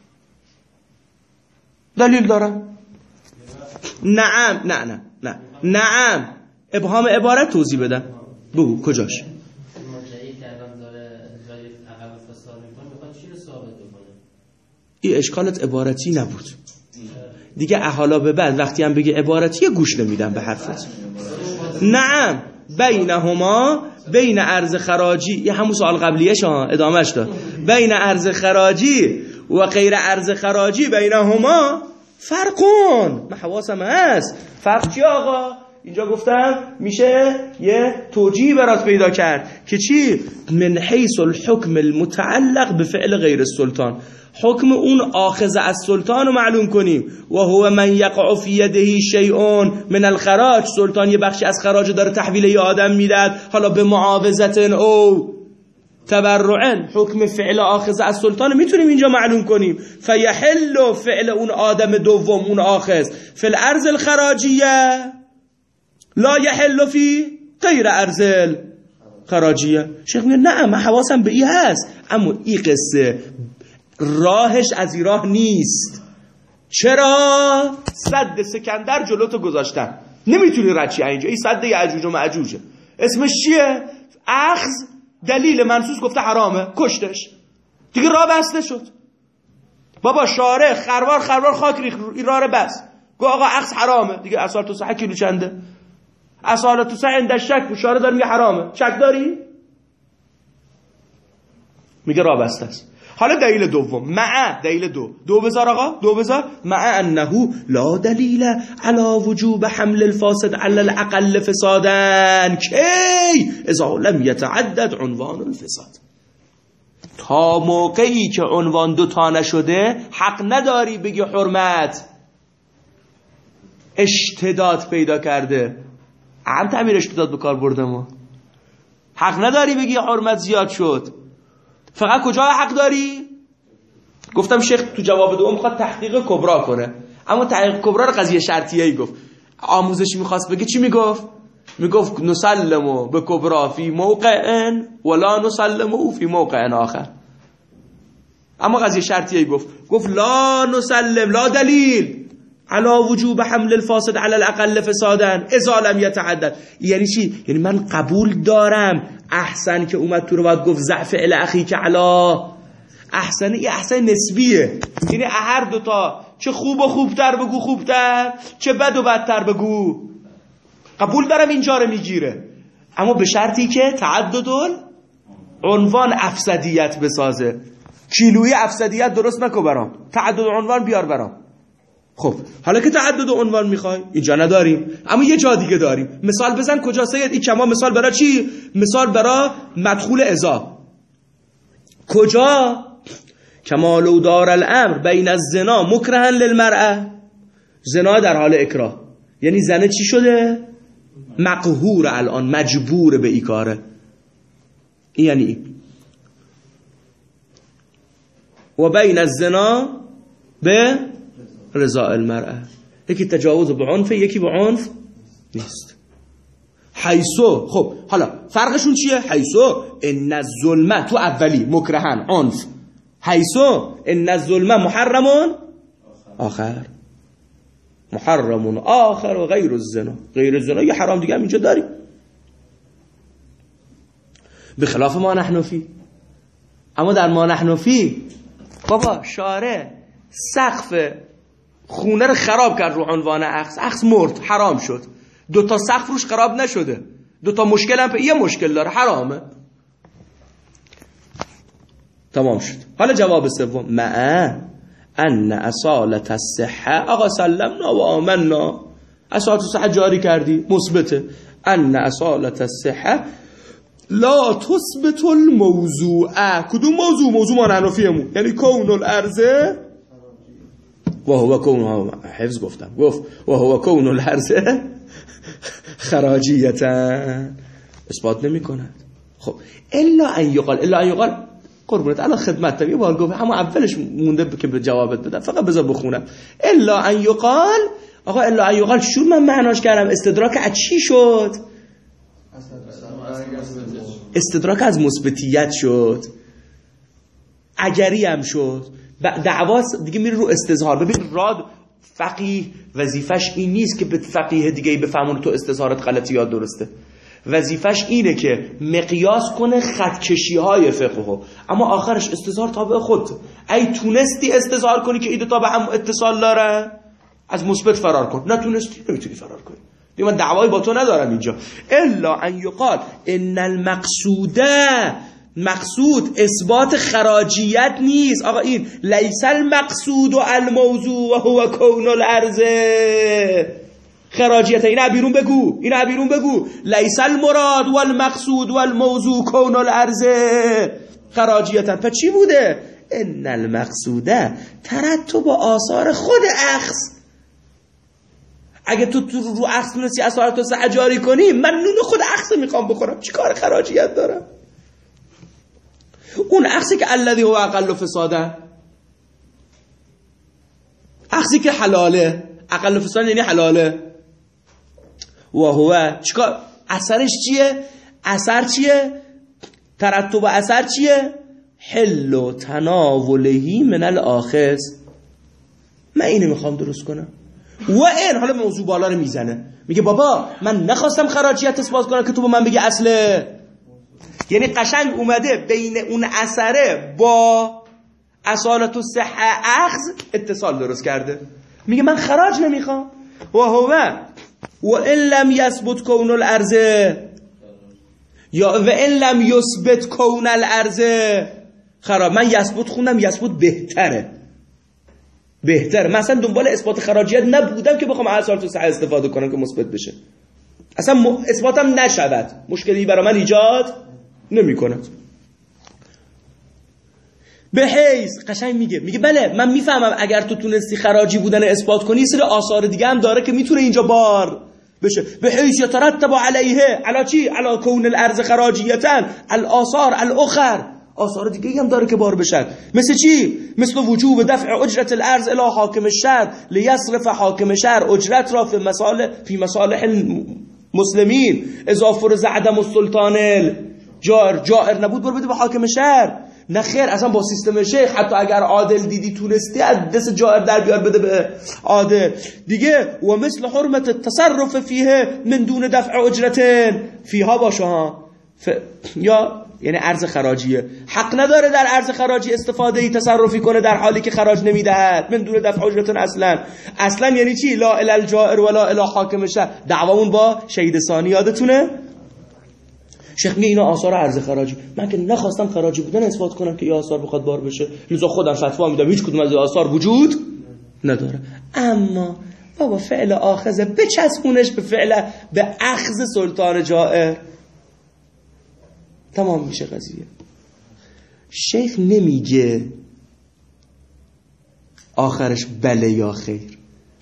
S1: دلیل داره؟ نعم نه نه نه نعم. ابهام عبارت توضیح بدم. بگو کجاش؟
S5: مدعی که الان داره جای عقب فساد میکنه میخواد چی رو ثابت بکنه؟
S1: این اشکالت عبارتی نبود دیگه. احالا به بعد وقتی هم بگه عبارتی گوش نمیدم به حرفت. نعم بینهما بین ارز خراجی، یه همون سوال قبلیش ها ادامهش داد. بین ارز خراجی و غیر ارز خراجی بینهما فرقون. من حواسم هست. فرق چی آقا؟ اینجا گفتم میشه یه توجیه برات پیدا کرد که چی؟ من حیث الحکم المتعلق به فعل غیر السلطان، حکم اون آخذ از سلطان رو معلوم کنیم. و هو من یقع فی یده شیء من الخراج. سلطان یه بخشی از خراج داره تحویل یه آدم میداد، حالا به معاوضت او تبرعن حکم فعل آخذ از سلطان میتونیم اینجا معلوم کنیم. فیحل فعل اون آدم دوم اون آخذ فی الارض الخراجیه لا یحل فی غیر ارض الخراجیه. شیخ میگه نه من حواسم به این هست، اما این قصه راهش از این راه نیست. چرا؟ سد سکندر جلوتو گذاشتن، نمیتونی رچی اینجا. این سد یعجوج و معجوجه. اسمش چیه؟ اخذ دلیل منصوص گفته حرامه، کشتش دیگه، راه بسته شد. بابا شارع خروار خروار خاک ریخ این راه بس، گو آقا اخذ حرامه دیگه. اصال تو صح کیلو چنده؟ اصال تو صح اندش شک، شارع داره میگه حرامه، شک داری؟ میگه راه بسته است. حالا دلیل دوم، مع دلیل دو دو بذار آقا، دو بذار. مع انه لا دلیل علی وجوب حمل الفاسد علی الاقل فسادا کی اذا لم يتعدد عنوان الفساد. تا موقعی که عنوان دو تا نشده حق نداری بگی حرمت اشتداد پیدا کرده. هم تعبیر اشتداد به کار برده ما. حق نداری بگی حرمت زیاد شد. فقط کجا حق داری؟ گفتم شیخ تو جواب دوم میخواد تحقیق کبرا کنه، اما تحقیق کبرا رو قضیه شرطیه ای گفت. آموزشی میخواست بگه چی میگفت؟ میگفت نسلمو به کبرا فی موقع ولا نسلمو فی موقع آخر. اما قضیه شرطیه ای گفت گفت لا نسلم لا دلیل علی وجوب حمل الفاسد علی الاقل فسادا اذا لم يتعدد. یعنی چی؟ یعنی من قبول دارم احسن که اومد تو رو باید گفت ضعف ال اخی که علا احسن. این احسن نسبیه، یعنی هر دوتا چه خوب و خوبتر بگو خوبتر، چه بد و بدتر بگو. قبول دارم اینجا رو میگیره، اما به شرطی که تعدد عنوان افسدیت بسازه. کیلویی افسدیت درست نکو برام، تعدد عنوان بیار برام. خب حالا که تعدد عنوان میخوای اینجا نداریم، اما یه جا دیگه داریم. مثال بزن کجا سید؟ این کما مثال برای چی؟ مثال برای مدخول ازا. کجا؟ کما لو دار الامر بین الزنا مکرها للمرأه. زنا در حال اکراه، یعنی زنه چی شده؟ مقهور، الان مجبور به این کاره. این یعنی این. و بین الزنا به رضا المرأه. یکی تجاوز به عنف، یکی به عنف نیست. حیثو، خب حالا فرقشون چیه؟ حیثو ان الظلم تو اولی مکرهن عنف، حیثو ان الظلم محرمون آخر، محرمون آخر و غیر الزنا. غیر الزنا یه حرام دیگه هم اینجا داریم، به خلاف ما نحن فی. اما در ما نحن فی بابا شارع سقف خونه رو خراب کرد رو عنوان اخذ، اخذ مرد حرام شد. دو تا سقف روش خراب نشده، دو تا مشکل هم یه مشکل داره، حرامه. تمام شد. حالا جواب سوم، مع ان اصالت الصحه، آقا سلمنا و آمنا، اصالت الصحه جاری کردی مثبته. ان اصالت الصحه لا تثبت الموضوع. کدوم موضوع؟ موضوع ما حنفیمون، یعنی کون الارض و هو کون، حفظ گفتم، گفت و هو کون الارض خراجیتا، اثبات نمی کند. خب الا ان یقال، الا ان یقال قربونت الان خدمت دارم، یه بار گفت اما اولش مونده که به جوابت بدم، فقط بذار بخونم. الا ان یقال، آقا الا ان یقال شو من معناش کردم؟ استدراک از چی شد؟ استدراک از مثبتیت شد، اگری هم شد، دعوا دیگه میره رو استظهار. ببین راد فقیه وظیفش این نیست که به فقیه دیگه بفهمونه تو استظهارت غلطی یا درسته. وظیفش اینه که مقیاس کنه خطکشی های فقهو، اما آخرش استظهار تابع خود. ای تونستی استظهار کنی که این دو تا به هم اتصال داره، از مثبت فرار کن. نتونستی نمیتونی فرار کنی. دیگه من دعوایی با تو ندارم اینجا. الا ان یقال ان المقصوده، مقصود اثبات خراجیت نیست. آقا این لیس المقصود و الموضوع و هو کون الارض خراجیت. این بیرون بگو، این بیرون بگو. لیس المراد و المقصود و الموضوع کون الارض خراجیت. پس چی بوده؟ ان المقصوده ترتب آثار خود اخذ. اگه تو تو رو اخذ تونستی اثارات رو صحه جاری کنی، من نون خود اخذ میخوام بخورم، چی کار خراجیت دارم؟ اون اخذی که الذی هو اقل فساده، اخذی که حلاله، اقل فساد یعنی حلاله. و هو چیکار اثرش چیه؟ اثر چیه؟ ترتب اثر چیه؟ حل و تناولهی من الاخذ. من اینو میخوام درست کنم. و این حالا موضوع بالا رو میزنه، میگه بابا من نخواستم خراجیت اثبات کنم که تو با من بگی اصله. یعنی قشنگ اومده بین اون اثره با اصالت و صحه اخذ اتصال درست کرده. میگه من خراج نمیخوام. و هو و ان لم یثبت کون الارض، یا و ان لم یثبت کون الارض خراب. من یثبت خوندم، یثبت بهتره، بهتره. مثلا دنبال اثبات خراجیت نبودم که بخوام اصالت و صحه استفاده کنم که مثبت بشه، اصلا م... اثباتم نشود، مشکلی برای من ایجاد نمی کند. به حیث قشنگ میگه میگه بله من میفهمم اگر تو تونستی خراجی بودن اثبات کنی، سری آثار دیگه هم داره که میتونه اینجا بار بشه. به حیث یترتب علیه علی چی؟ علی کون الارض خراجیتا الاثار الاخر، آثار دیگه هم داره که بار بشن. مثل چی؟ مثل وجوب دفع اجرت الارض الی حاکم الشهر لیصرف حاکم شهر اجرت را فی مصالح فی مصالح المسلمین اذا فرض عدم السلطان جار جائر نبود برو بده به حاکم شهر. نه خیر، اصلا با سیستم شیخ حتی اگر عادل دیدی تونستی از دست جائر در بیار بده به عادل دیگه. و مثل حرمت التصرف فیه من دون دفع اجرتن فیها باشه ها ف... یا یعنی ارز خراجیه، حق نداره در ارز خراجی استفاده ای تصرفی کنه در حالی که خراج نمیدهد. من دون دفع اجرتن اصلا اصلا یعنی چی؟ لا الی الجائر ولا الی حاکم شهر. دعوامون با شهید ثانی یادتونه؟ شیخ میگه اینا آثار ارز خراجی. من که نخواستم خراجی بودن اثبات کنم که این آثار بخواد بار بشه، لذا خودم فتوا میدم هیچ کدوم از آثار وجود نداره. اما بابا فعل آخذ بچسبونش به فعل به اخذ سلطان جائر، تمام میشه قضیه. شیخ نمیگه آخرش بله یا خیر.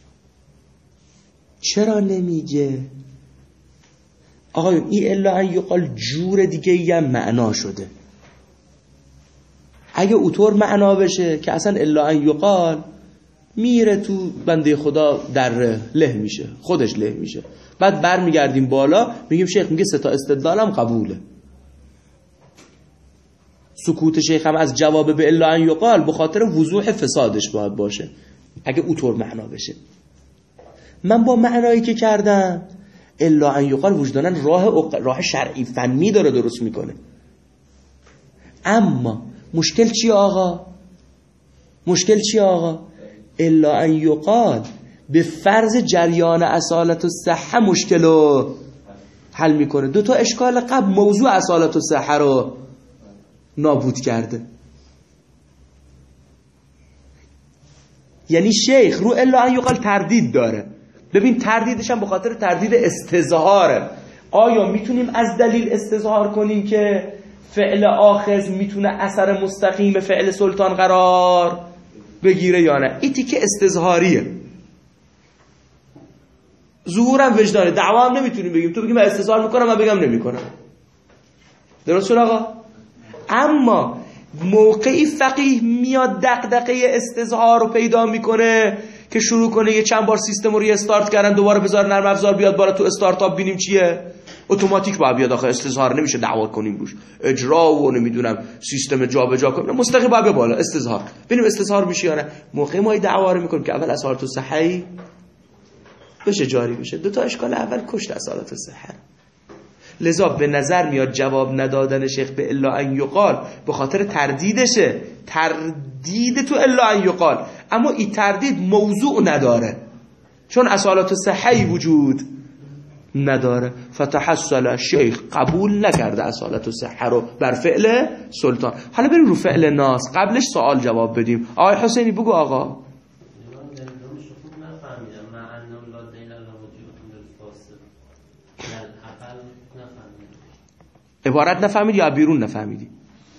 S1: چرا نمیگه؟ آقایون این الا ان یقال جور دیگه یه معنا شده. اگه اوتور معنا بشه که اصلا الا ان یقال میره تو بنده خدا در له میشه، خودش له میشه. بعد بر میگردیم بالا میگیم شیخ میگه سه تا استدلالم قبوله. سکوت شیخ هم از جواب به الا ان یقال به خاطر وضوح فسادش باید باشه اگه اوتور معنا بشه. من با معنایی که کردم الا ان یقال وجدانن راه راه شرعی فنی داره درست میکنه. اما مشکل چی آقا؟ مشکل چی آقا؟ الا ان یقال به فرض جریان اصالت و صحه مشکل رو حل میکنه. دو تا اشکال قبل موضوع اصالت و صحه رو نابود کرده. یعنی شیخ رو الا ان یقال تردید داره. ببین تردیدش هم به خاطر تردید استظهاره. آیا میتونیم از دلیل استظهار کنیم که فعل آخذ میتونه اثر مستقیم فعل سلطان قرار بگیره یا نه؟ این تیکه استظهاریه، ظهورم وجدانه. دعوا هم نمیتونیم بگیم تو بگیم من استظهار میکنم من بگم نمیکنم. درست شد آقا؟ اما موقعی فقیه میاد دغدغه استظهار رو پیدا میکنه که شروع کنه یه چند بار سیستم رو ری استارت کردن دوباره بذار نرم افزار بیاد بالا تو استارتاپ ببینیم چیه، اتوماتیک باید بیاد. آخه استظهار نمیشه دعوا کنیم روش، اجرا و نمیدونم سیستم جابجا کنیم، مستقیم باید بالا استظهار ببینیم استظهار میشه یا نه. موقعی ما دعوا رو میکنیم که اول اصالت الصحه بشه جاری بشه. دو تا اشکال اول کشت اصالت الصحه. لذا به نظر میاد جواب ندادن شیخ به الا ان یقال به خاطر تردیدشه، تردید تو الا ان یقال، اما این تردید موضوع نداره چون اصالت صحیحی وجود نداره. فتحصل شیخ قبول نکرده اصالت صحیح رو بر فعل سلطان. حالا بریم رو فعل ناس. قبلش سوال جواب بدیم. آقای حسینی بگو آقا. عبارت نفهمیدی یا بیرون نفهمیدی؟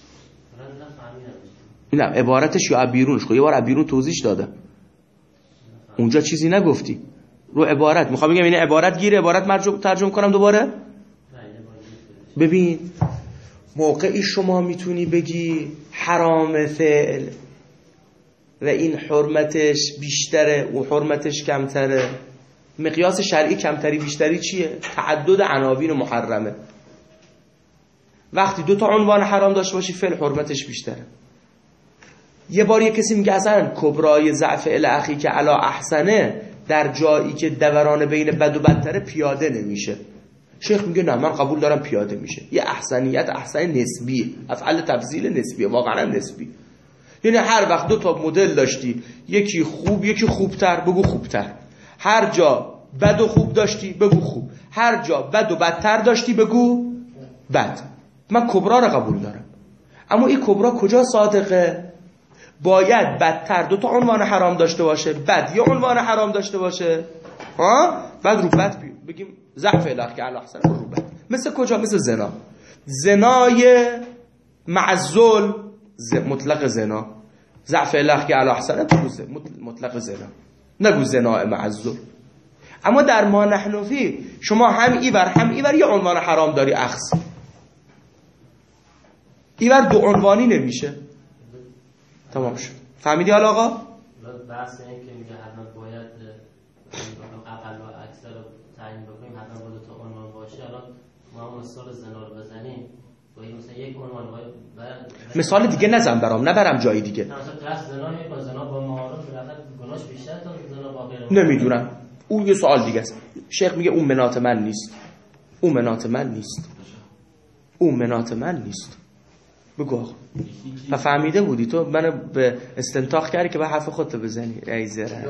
S1: نه عبارتش یا بیرونش خب یه بار بیرون توضیحش دادم، اونجا چیزی نگفتی. رو عبارت میخوام بگم این عبارت گیره، عبارت مرجو ترجمه کنم دوباره. ببین موقعی شما میتونی بگی حرام فعل و این حرمتش بیشتره و حرمتش کمتره. مقیاس شرعی کمتری بیشتری چیه؟ تعدد عناوین محرمه. وقتی دو تا عنوان حرام داشته باشی فعل حرمتش بیشتره. یه بار یه کسی میگه اصلا کبرای ضعف الاخی که علا احسنه در جایی که دوران بین بد و بدتره پیاده نمیشه. شیخ میگه نه من قبول دارم پیاده میشه. یه احسنیت احسن نسبی، افعال تفضیل نسبی، واقعا نسبی. یعنی هر وقت دو تا مدل داشتی، یکی خوب یکی خوبتر، بگو خوبتر. هر جا بد و خوب داشتی بگو خوب. هر جا بد و بدتر داشتی بگو بد. من کبرا رو قبول دارم. اما این کبرا کجا صادقه؟ باید بدتر دو تا عنوان حرام داشته باشه، بد یه عنوان حرام داشته باشه، ها؟ بعد رو بد بگیم ضعف الاخ که علی احسن رو بد. مثل کجا؟ مثل زنا. زنای مع الظلم مطلق زنا. ضعف الاخ که علی احسن مطلق زنا. نگو زنا مع الظلم. اما در ما نحن فی شما هم ایور هم ایور یه عنوان حرام داری اخذ. ایور دو عنوانی نمیشه. تمام شد. فهمیدی حالا آقا؟
S5: بحث این که میگه حتما باید اقل و اکثر رو تعیین بکنیم، حتما باید تو عنوان باشه. الان ما هم مثال زنا رو بزنیم، باید مثلا یک عنوان باید
S1: مثال دیگه نزن برام، نبرم جایی دیگه.
S5: مثلا قصد زنا یک با زنا با معارف بالاخره گناهش بیشتر تا زنا با غیر.
S1: نمیدونم. اون یه سوال دیگه است. شیخ میگه اون منات من نیست. اون منات من نیست. اون منات من نیست. بگو و فهمیده بودی تو منو به استنتاق کردی که به حرف خودت بزنی. ای زره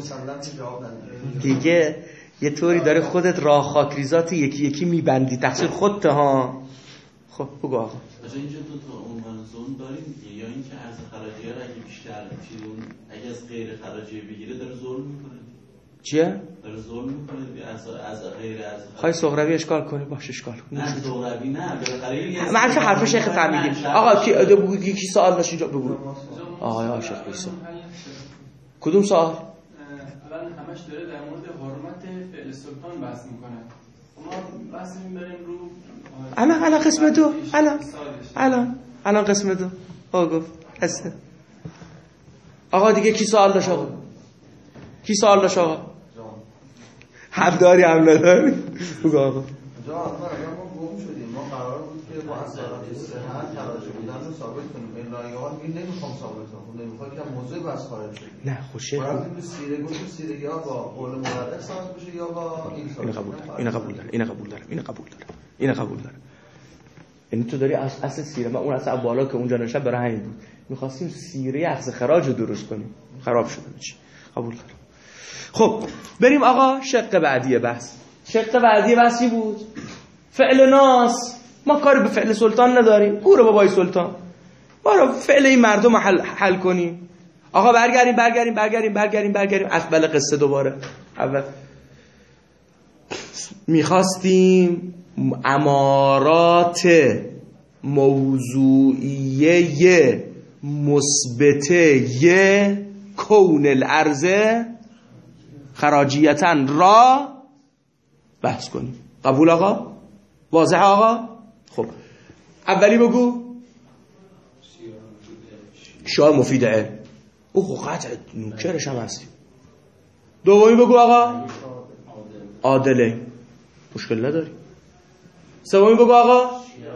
S1: دیگه یه طوری داره خودت راه خاکریزات یکی یکی میبندی، تقصیر خودت ها. خب بگو آقا.
S6: اینجا دو تا عنوان زون داریم یا اینکه ارز خراجیه رو اگه بیشتر چیز اون اگه از غیر خراجیه بگیره داره ظلم میکنه.
S1: چیه؟
S6: داره ظلم میکنه از از غیر از
S1: خواهی سغربی اشکال کنی باش اشکال کنی.
S6: نه سغربی نه بالاخره
S1: من چه حرف شیخ فهمیدیم. آقا کی بگو کی سوال داشت اینجا بگو. آقا یا شیخ بیسا کدوم سوال؟
S2: الان همش داره در مورد حرمت فعل سلطان بحث میکنه. ما بحث میبریم رو
S1: الان الان قسم دو الان الان الان قسم دو آقا گفت هسته. آقا دیگه کی سوال داشت آقا؟ کی سوال داشت آقا؟ هم داری هم نداری؟ بگو آقا.
S7: جا اول ما گم شدیم. ما قرار بود که با اثرات صحت تراجع بودن رو ثابت کنیم. این رایه‌ها میگه نمیخوام ثابت کنم. نمیخواد که موضوع بس خارج شه.
S1: نه خوشه.
S7: باید این سیره گفت سیره یا با قول مورد ثابت بشه یا با این ثابت.
S1: اینو قبول دارم. اینو قبول دارم. اینو قبول دارم. اینو قبول دارم. اینو قبول دارم. یعنی تو داری اصل اصل سیره، من اون اصل بالا که اونجا نشه برای همین بود. می‌خواستیم سیره اخذ خراج رو درست کنیم. خراب شده چی؟ قبول دارم. خب بریم آقا شق بعدی بحث. شق بعدی بحثی بود فعل ناس. ما کاری به فعل سلطان نداریم. گوره بابای سلطان. ما رو فعل این مردم حل, حل کنیم. آقا برگردیم برگردیم برگردیم برگردیم برگردیم اول قصه دوباره. اول میخواستیم امارات موضوعیه مثبته کون الارض خراجیتاً را بحث کنیم. قبول آقا؟ واضح آقا؟ خب اولی بگو شاه مفید علم. او خب قطع نوکرش هم هستی. دومی بگو آقا عادله. مشکل نداری. سومی بگو آقا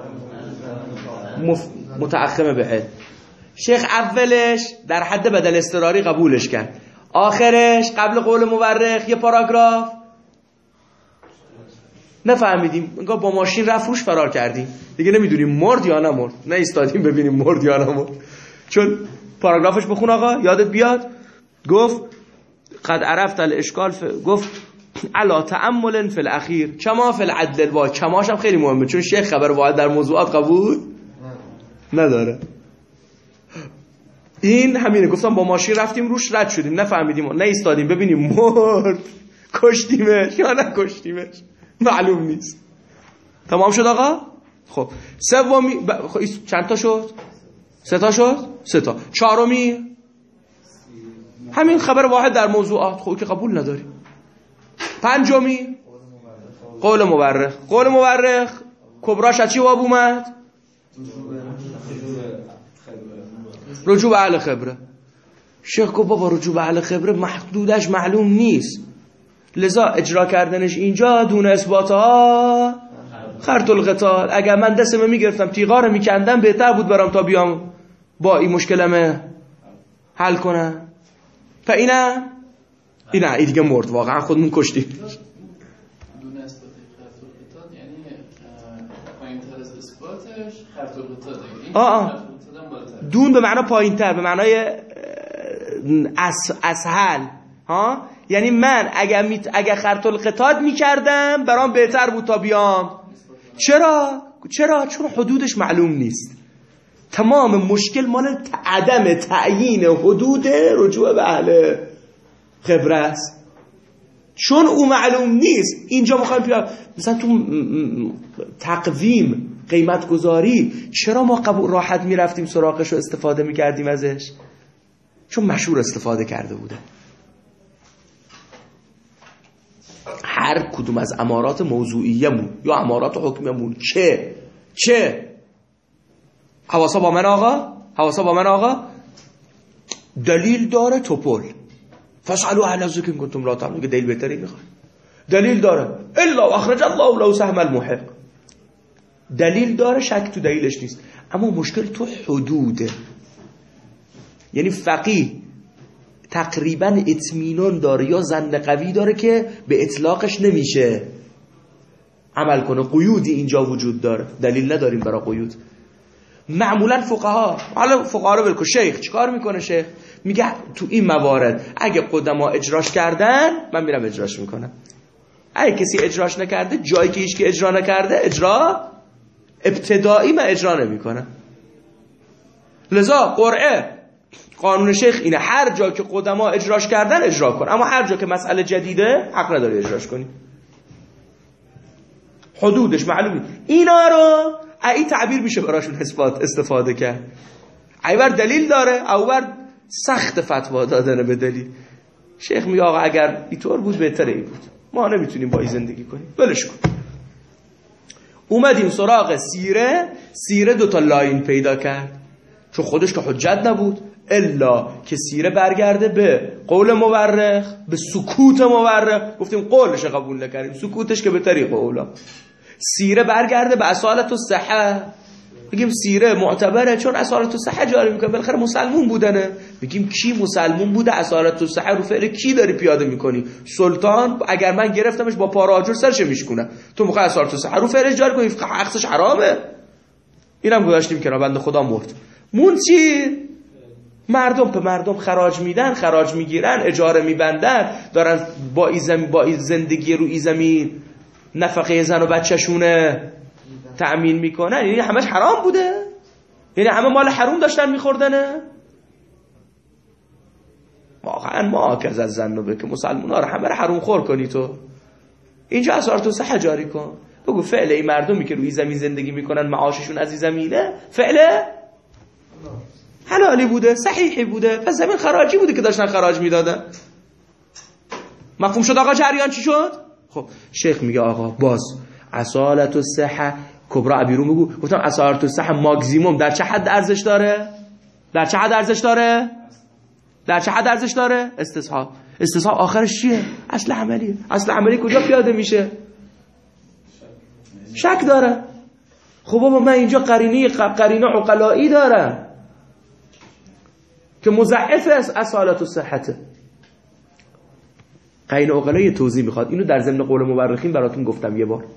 S1: مف... متأخمه به علم. شیخ اولش در حد بدل اضطراری قبولش کرد، آخرش قبل قول مورخ یه پاراگراف نفهمیدیم، انگار با ماشین رفت روش فرار کردیم دیگه، نمیدونیم مرد یا نمرد، نه ایستادیم ببینیم مرد یا نمرد. چون پاراگرافش بخون آقا یادت بیاد. گفت قد عرفت الاشکال ف... گفت علا تأمل فی الاخیر کما فی العدل الواحد. کماش هم خیلی مهمه چون شیخ خبر واحد در موضوعات قبول نداره. این همینه، گفتم با ماشین رفتیم روش رد شدیم نفهمیدیم، نه ایستادیم ببینیم مرد کشتیمش یا نکشتیمش معلوم نیست. تمام شد آقا؟ خب سومی ب... چند تا شد؟ سه تا شد؟ سه تا. چهارمی همین خبر واحد در موضوعات، خب که قبول نداری. پنجمی قول مورخ. قول مورخ کبراش از چی باب اومد؟ رجوع به اهل خبره. شیخ گفت بابا رجوع به اهل خبره محدودش معلوم نیست، لذا اجرا کردنش اینجا دون اثباتها خرط القتال. اگر من دستمه میگرفتم تیغا رو میکندم بهتر بود برام تا بیام با این مشکلمه حل کنم. تا اینم اینه این دیگه مرد، واقعا خودمون کشتیم.
S2: دون اثبات خرط القتال یعنی پایین تر از اثباتش خرط القتال دیگه.
S1: آه دون به معنی پایین تر، به معنای اسهل ها، یعنی من اگر می... اگر خرط القتال میکردم برام بهتر بود تا بیام. چرا؟ چرا؟ چون حدودش معلوم نیست. تمام مشکل مال عدم تعیین حدود رجوع به اهل خبره است، چون او معلوم نیست. اینجا میخوایم بیا مثلا تو تقویم قیمت گذاری چرا ما قبول راحت میرفتیم سراغش و استفاده میکردیم ازش؟ چون مشهور استفاده کرده بوده. هر کدوم از امارات موضوعیمون یا امارات حکمیمون چه چه حواسا با من آقا، حواسا با من آقا دلیل داره توپل فاسالوا اهل الذکر ان کنتم لا تعلمون، که دلیل بهتری میخواد، دلیل داره الا اخرج الله له سهم المحق، دلیل داره، شک تو دلیلش نیست، اما مشکل تو حدوده. یعنی فقیه تقریبا اطمینان داره یا ظن قوی داره که به اطلاقش نمیشه عمل کنه، قیودی اینجا وجود داره، دلیل نداریم برای قیود. معمولا فقها، حالا فقها رو بلکن، شیخ چیکار میکنه؟ شیخ میگه تو این موارد اگه قدما اجراش کردن من میرم اجراش میکنم، اگه کسی اجراش نکرده جایی که هیچ که اجرا نکرده اجرا ابتدایی من اجرا نمیکنم. لذا قرعه قانون شیخ اینه هر جا که قدما اجراش کردن اجرا کن، اما هر جا که مسئله جدیده حق نداری اجراش کنی، حدودش معلومه. اینا رو ای تعبیر میشه براشون اثبات استفاده کرد. ای بر دلیل داره او بر سخت فتوا دادن به دلیل. شیخ میگه آقا اگر اینطور بود بهتره ای بود، ما نمیتونیم با این زندگی کنیم، ولش کن. اومدیم سراغ سیره. سیره دوتا لاین پیدا کرد، چون خودش که حجت نبود الا که سیره برگرده به قول مورخ، به سکوت مورخ. گفتیم قولش قبول نکردیم، سکوتش که به طریق قولا. سیره برگرده به اصالت و صحه، بگیم سیره معتبره چون اصالت و صحه جاری میکنه، بالاخره مسلمون بودنه. بگیم کی مسلمون بوده؟ اصالت و صحه رو فعل کی داری پیاده میکنی؟ سلطان اگر من گرفتمش با پا آجر سرش میشکنه، تو میخوای اصالت و صحه رو فعلش جاری کنی، حقش حرامه. اینم گذاشتیم کنار، بنده خدا مرد. مون چی؟ مردم به مردم خراج میدن، خراج میگیرن، اجاره میبندن، دارن با ای زمین با ای زندگی رو ای زمین نفقه زن و بچه‌شونه تأمین میکنن. یعنی همش حرام بوده؟ یعنی همه مال حرام داشتن میخوردنه؟ واقعا ما که از زن به که مسلمونا رو همه رو حرام خور کنی تو. اینجا اثر تو صحه جاری کن، بگو فعل این مردمی که روی زمین زندگی میکنن معاششون از این زمینه فعل حلالی بوده، صحیحی بوده، پس زمین خراجی بوده که داشتن خراج میدادن. مفهوم شد آقا؟ جریان چی شد؟ خب شیخ میگه آقا باز اصالت و صحه کبرا عبیرون بگو. گفتم اصالت و صحه ماکسیموم در چه حد ارزش داره؟ در چه حد ارزش داره؟ در چه حد ارزش داره؟ استصحاب. استصحاب آخرش چیه؟ اصل عملیه. اصل عملی کجا پیاده میشه؟ شک داره. خب بابا من اینجا قرینه قرینه عقلایی دارم که مضاعف اصالت و صحته. قرینه عقلایی توضیح میخواد، اینو در ضمن قول مورخین براتون گفتم یه بار.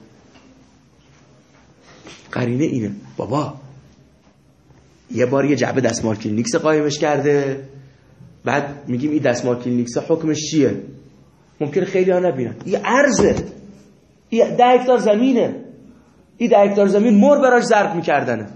S1: قرینه اینه بابا یه بار یه جعبه دستمال کلینیکس قایمش کرده، بعد میگیم این دستمال کلینیکس حکمش چیه؟ ممکنه خیلی ها نبینن. این ارزه، این ده هکتار زمینه، این ده هکتار زمین مر براش ضرب میکردنه.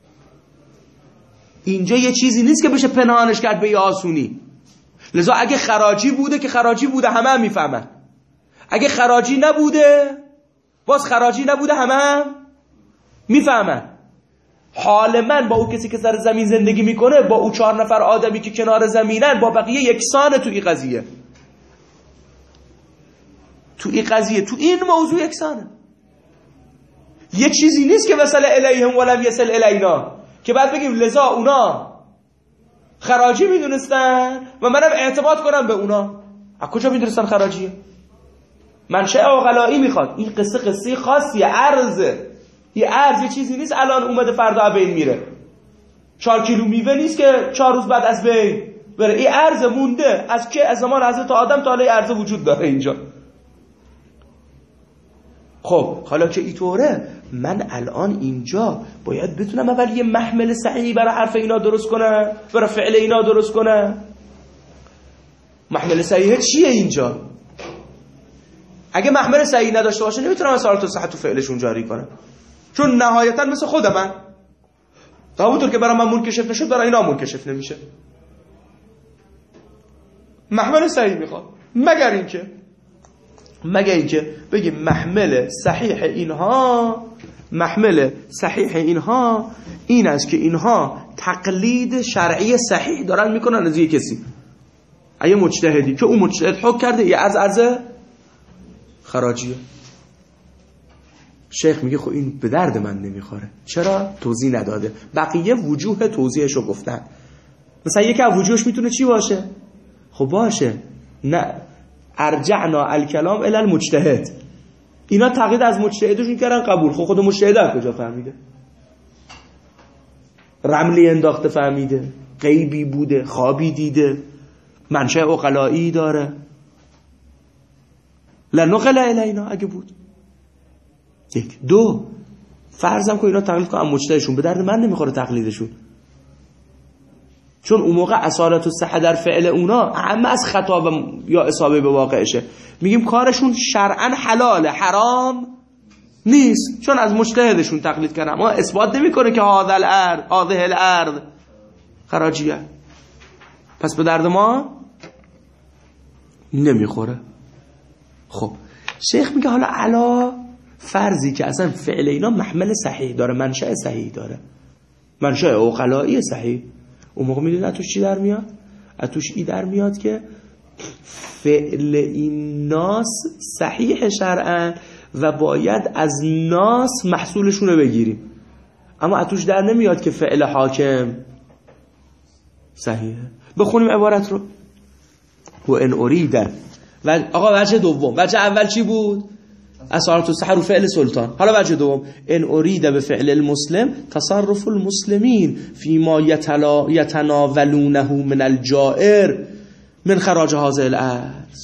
S1: اینجا یه چیزی نیست که بشه پنهانش کرد به یه آسونی. لذا اگه خراجی بوده که خراجی بوده همه هم میفهمن، اگه خراجی نبوده باز خراجی نبوده همه هم میفهمن. حال من با او کسی که سر زمین زندگی میکنه با او چهار نفر آدمی که کنار زمینن با بقیه یکسانه تو این قضیه، تو این قضیه تو این موضوع یکسانه. یه چیزی نیست که وصل الیهم ولم یصل الینا که بعد بگیم لذا اونا خراجی میدونستن و منم اعتماد کنم به اونا. از کجا میدونستن خراجیه؟ منشأ عقلایی میخواد. این قصه قصه خاصیه، ارزه. یه ارز یه چیزی نیست الان اومده فردا بین میره. چهار کیلو میوه نیست که چهار روز بعد از بین بره. این ارز مونده از که از زمان حضرت آدم تا حالا ارز وجود داره اینجا. خب حالا که اینطوره من الان اینجا باید بتونم اول یه محمل صحیح برای حرف اینا درست کنم، برای فعل اینا درست کنم. محمل صحیح چیه اینجا؟ اگه محمل صحیح نداشته باشه نمیتونم اصالت و صحت تو فعلشون جاری کنم، چون نهایتا مثل خودم من تا همونطور که برای من منکشف نشد برای اینا منکشف نمیشه. محمل صحیح میخواد، مگر اینکه مگر اینکه بگیم محمل صحیح اینها محمل صحیح اینها این است که اینها تقلید شرعی صحیح دارن میکنن از یه کسی، یه مجتهدی که اون مجتهد حکم کرده یه از عرض خراجیه. شیخ میگه خب این به درد من نمیخوره. چرا؟ توضیح نداده. بقیه وجوه توضیحشو گفتن. مثلا یکی از وجوهش میتونه چی باشه؟ خب باشه نه ارجعنا الکلام الی المجتهد، اینا تقلید از مجتهدشون کردن قبول. خب خود مجتهد از کجا فهمیده؟ رملی انداخته فهمیده، غیبی بوده، خوابی دیده، منشأ عقلایی داره. لنقل الینا اگه بود. یک دو فرضم که اینا تقلید کنن مجتهدشون، به درد من نمیخوره تقلیدشون، چون اون موقع اصالت و صحه در فعل اونا اهم از خطا و یا اصابه به واقعشه. میگیم کارشون شرعا حلاله، حرام نیست، چون از مجتهدشون تقلید کردن. اما اثبات نمیکنه که هذا الارض هذه الارض خراجیه، پس به درد ما نمیخوره. خب شیخ میگه حالا علا فرضی که اصلا فعل اینا محمل صحیح داره، منشأ صحیح داره، منشأ عقلایی صحیح، اون موقع میدونی اتوش چی در میاد؟ اتوش ای در میاد که فعل این ناس صحیح شرعا و باید از ناس محصولشون رو بگیریم، اما اتوش در نمیاد که فعل حاکم صحیحه. بخونیم عبارت رو. و ان اریده و آقا وجه دوم، وجه اول چی بود؟ اصالت و صحه رو فعل سلطان. حالا وجه دوم ان اریده به فعل المسلم تصرف المسلمین فیما یتناولونه من الجائر من خراج هذه الارض.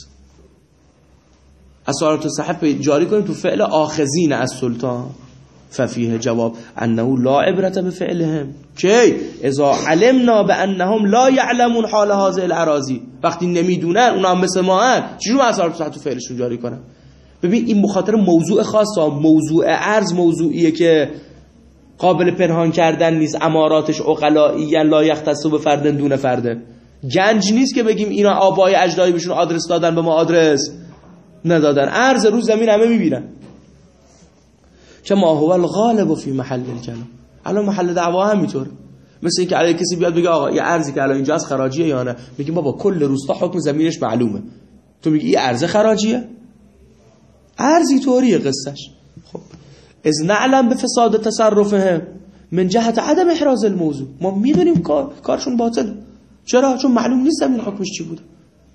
S1: اصالت و صحه جاری کنیم تو فعل آخذین از سلطان. ففیه جواب انه لا عبرت بفعلهم کی اذا علمنا بانهم لا يعلمون حال هذه الاراضی. وقتی نمیدونن اونا هم مثل ما هن، چجوری اصالت و صحه تو فعلشون جاری کنن؟ ببین این مخاطر موضوع خاصه، موضوع ارز موضوعیه که قابل پنهان کردن نیست، اماراتش عقلائیه لا یختص به فردن دون فرده. گنج نیست که بگیم اینا آبای اجدادی بهشون آدرس دادن به ما آدرس ندادن. ارز روز زمین همه میبینن که ما هو الغالب فی محل الکلام. الان محل دعوا هم میطوره، مثل اینکه اگه کسی بیاد بگه آقا یه ارزی که الان اینجا از خراجیه یا نه، میگیم بابا کل روستا حکم زمینش معلومه، تو میگی این ارز خراجیه؟ ارزی طوریه قصهش. خب از نعلم به فساد تصرفهم من جهت عدم احراز الموضوع، ما میدونیم کار کارشون باطل. چرا؟ چون معلوم نیست زمین حکمش چی بوده،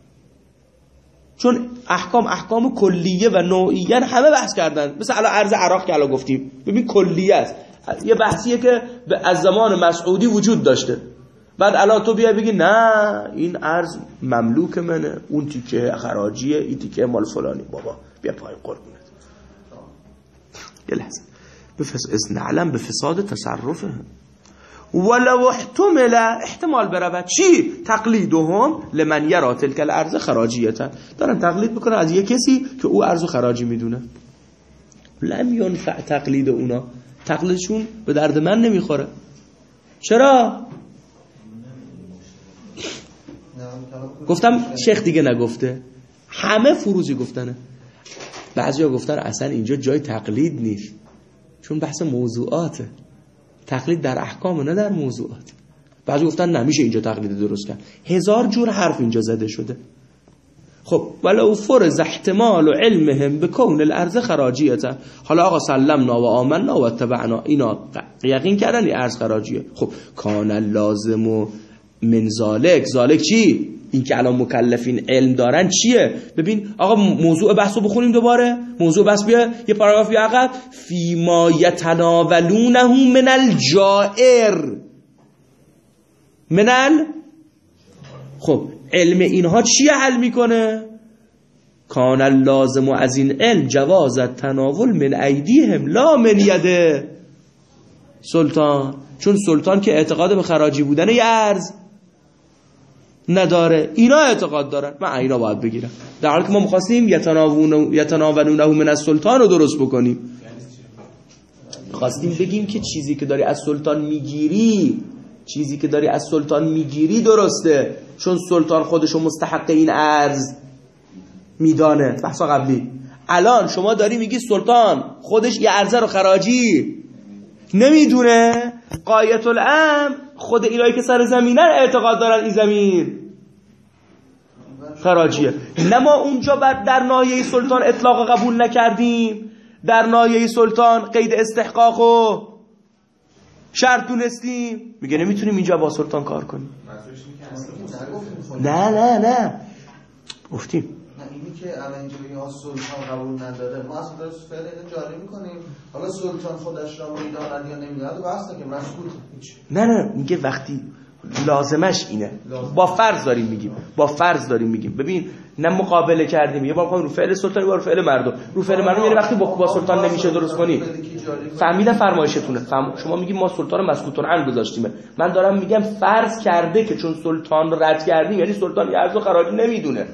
S1: چون احکام احکام کلیه و نوعیه همه بحث کردن. مثلا الان ارز عراق که الان گفتیم، ببین کلیه است، یه بحثیه که از زمان مسعودی وجود داشته، بعد الان تو بیا بگی نه این ارز مملوک منه، اون تیکه خراجیه، این تیکه مال فلانی. بابا بیا پای قربونت. یه لحظه بفس از نعلم به فساد تصرفه ولو احتمل احتمال برود چی؟ تقلیدهم لمن یرا تلک الارض خراجیتا، دارن تقلید میکنن از یه کسی که او ارز خراجی میدونه. لم ینفع تقلید اونا، تقلیدشون به درد من نمیخوره. چرا؟ گفتم شیخ دیگه نگفته، همه فروزی گفتنه. بعضیا گفتن اصلا اینجا جای تقلید نیست، چون بحث موضوعاته، تقلید در احکام نه در موضوعات. بعضی گفتن نمیشه اینجا تقلید درست کرد. هزار جور حرف اینجا زده شده. خب ولو فرض احتمال و علمهم بکون الارض خراجیته، حالا آقا سلمنا و آمنا و اتبعنا، اینا یقین کردن این ارض خراجیه. خب کان لازم و من ذالک، ذالک چی؟ این که الان مکلفین علم دارن چیه؟ ببین آقا موضوع بحثو بخونیم دوباره، موضوع بحث بیا یه پاراگراف بیا عقب. فی ما یتناولونه من الجائر منل. خب علم اینها چیه حل میکنه؟ کان لازم و از این علم جواز تناول من ایدیهم لا من ید سلطان، چون سلطان که اعتقاد به خراجی بودن یه ارز نداره، اینا اعتقاد دارن، من اینا باید بگیرم، در حالی که ما می‌خواستیم یتناولونه من از سلطان رو درست بکنیم. خواستیم بگیم که چیزی که داری از سلطان میگیری، چیزی که داری از سلطان میگیری درسته، چون سلطان خودشو مستحق این ارز میدانه. بحثا قبلی. الان شما داری میگی سلطان خودش یه ارزه رو خراجی نمیدونه، قایت الامر خود اینایی که سر زمینن اعتقاد دارن این زمین خراجیه. نه ما اونجا بعد در ناحیه سلطان اطلاق قبول نکردیم، در ناحیه سلطان قید استحقاق و شرط دونستیم، میگه نمیتونیم اینجا با سلطان کار کنیم. نه نه نه گفتیم
S7: نه اینی که الان اینجوری ها سلطان قبول نداره، ما اصلا درست فعل جاری میکنیم، حالا سلطان خودش را میداند یا نمیداند و بحثه که مسکوت هیچ.
S1: نه نه میگه وقتی لازمش اینه، با فرض داریم میگیم، با فرض داریم میگیم. ببین نه مقابله کردیم، یه بار رو فعل سلطان، یه بار فعل مردم. رو فعل مردم یعنی وقتی با, با سلطان نمیشه درست کنی. فهمیدن فرمایشتونه. فهم... شما میگیم ما سلطان رو مسکوتون عن گذاشتیم، من دارم میگم فرض کرده که چون سلطان رو رد کردیم یعنی سلطان یه ارز خراجی نمیدونه.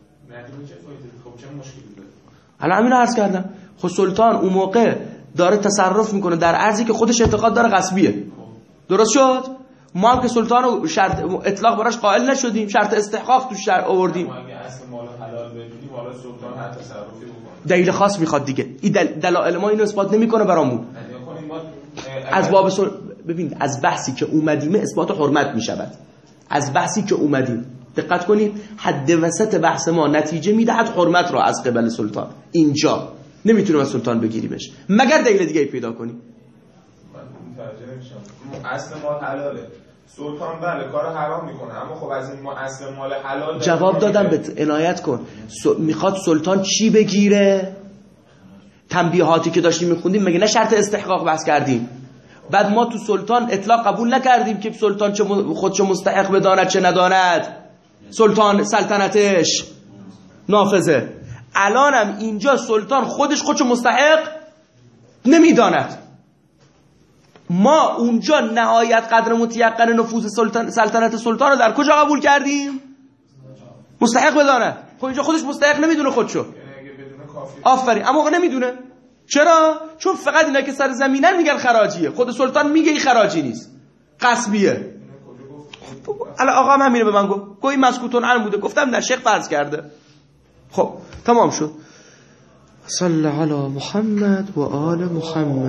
S1: الان همین رو عرض کردم. خب سلطان اون موقع داره تصرف میکنه در ارزی که خودش اعتقاد داره غصبیه. درست شد؟ ما هم که سلطان رو شرط اطلاق براش قائل نشدیم، شرط استحقاق تو شرط آوردیم.
S2: ما اگه اصل مال حلال بدونیم حالا سلطان هر تصرفی بکنه.
S1: دلیل خاص میخواد دیگه. این دل... دلایل ما اینو اثبات نمیکنه برامون. از باب سل... ببین از بحثی که اومدیم اثبات حرمت میشود. از بحثی که اومدیم دقت کنید، حد وسط بحث ما نتیجه میدهد حرمت را از قبل سلطان. اینجا نمیتونیم از سلطان بگیریمش مگر دلیل دیگه پیدا کنیم.
S2: متوجه نمیشم. اصل مال حلاله، سلطان بله کار حرام میکنه، اما خب از این ما اصل مال حلال
S1: جواب دادم بهت، عنایت کن. س... میخواد سلطان چی بگیره؟ تنبیهاتی که داشتیم میخوندیم مگه نه شرط استحقاق بحث کردیم؟ بعد ما تو سلطان اطلاق قبول نکردیم که سلطان چه خودشو مستحق بداند چه نداند، سلطان سلطنتش نافذه. الانم اینجا سلطان خودش خودشو مستحق نمیداند. ما اونجا نهایت قدر متیقن نفوذ سلطان سلطنت سلطان رو در کجا قبول کردیم؟ مستحق بداند. خب اینجا خودش مستحق نمیدونه خودشو. آفرین. اما نمیدونه. چرا؟ چون فقط اینا که سر زمینن میگن خراجیه، خود سلطان میگه این خراجی نیست، غصبیه. الان آقا هم همینه به من گفت، گویی مسکوتون عن بوده. گفتم نه، شیخ فرض کرده. خب تمام شد. صلی علی محمد و آل محمد.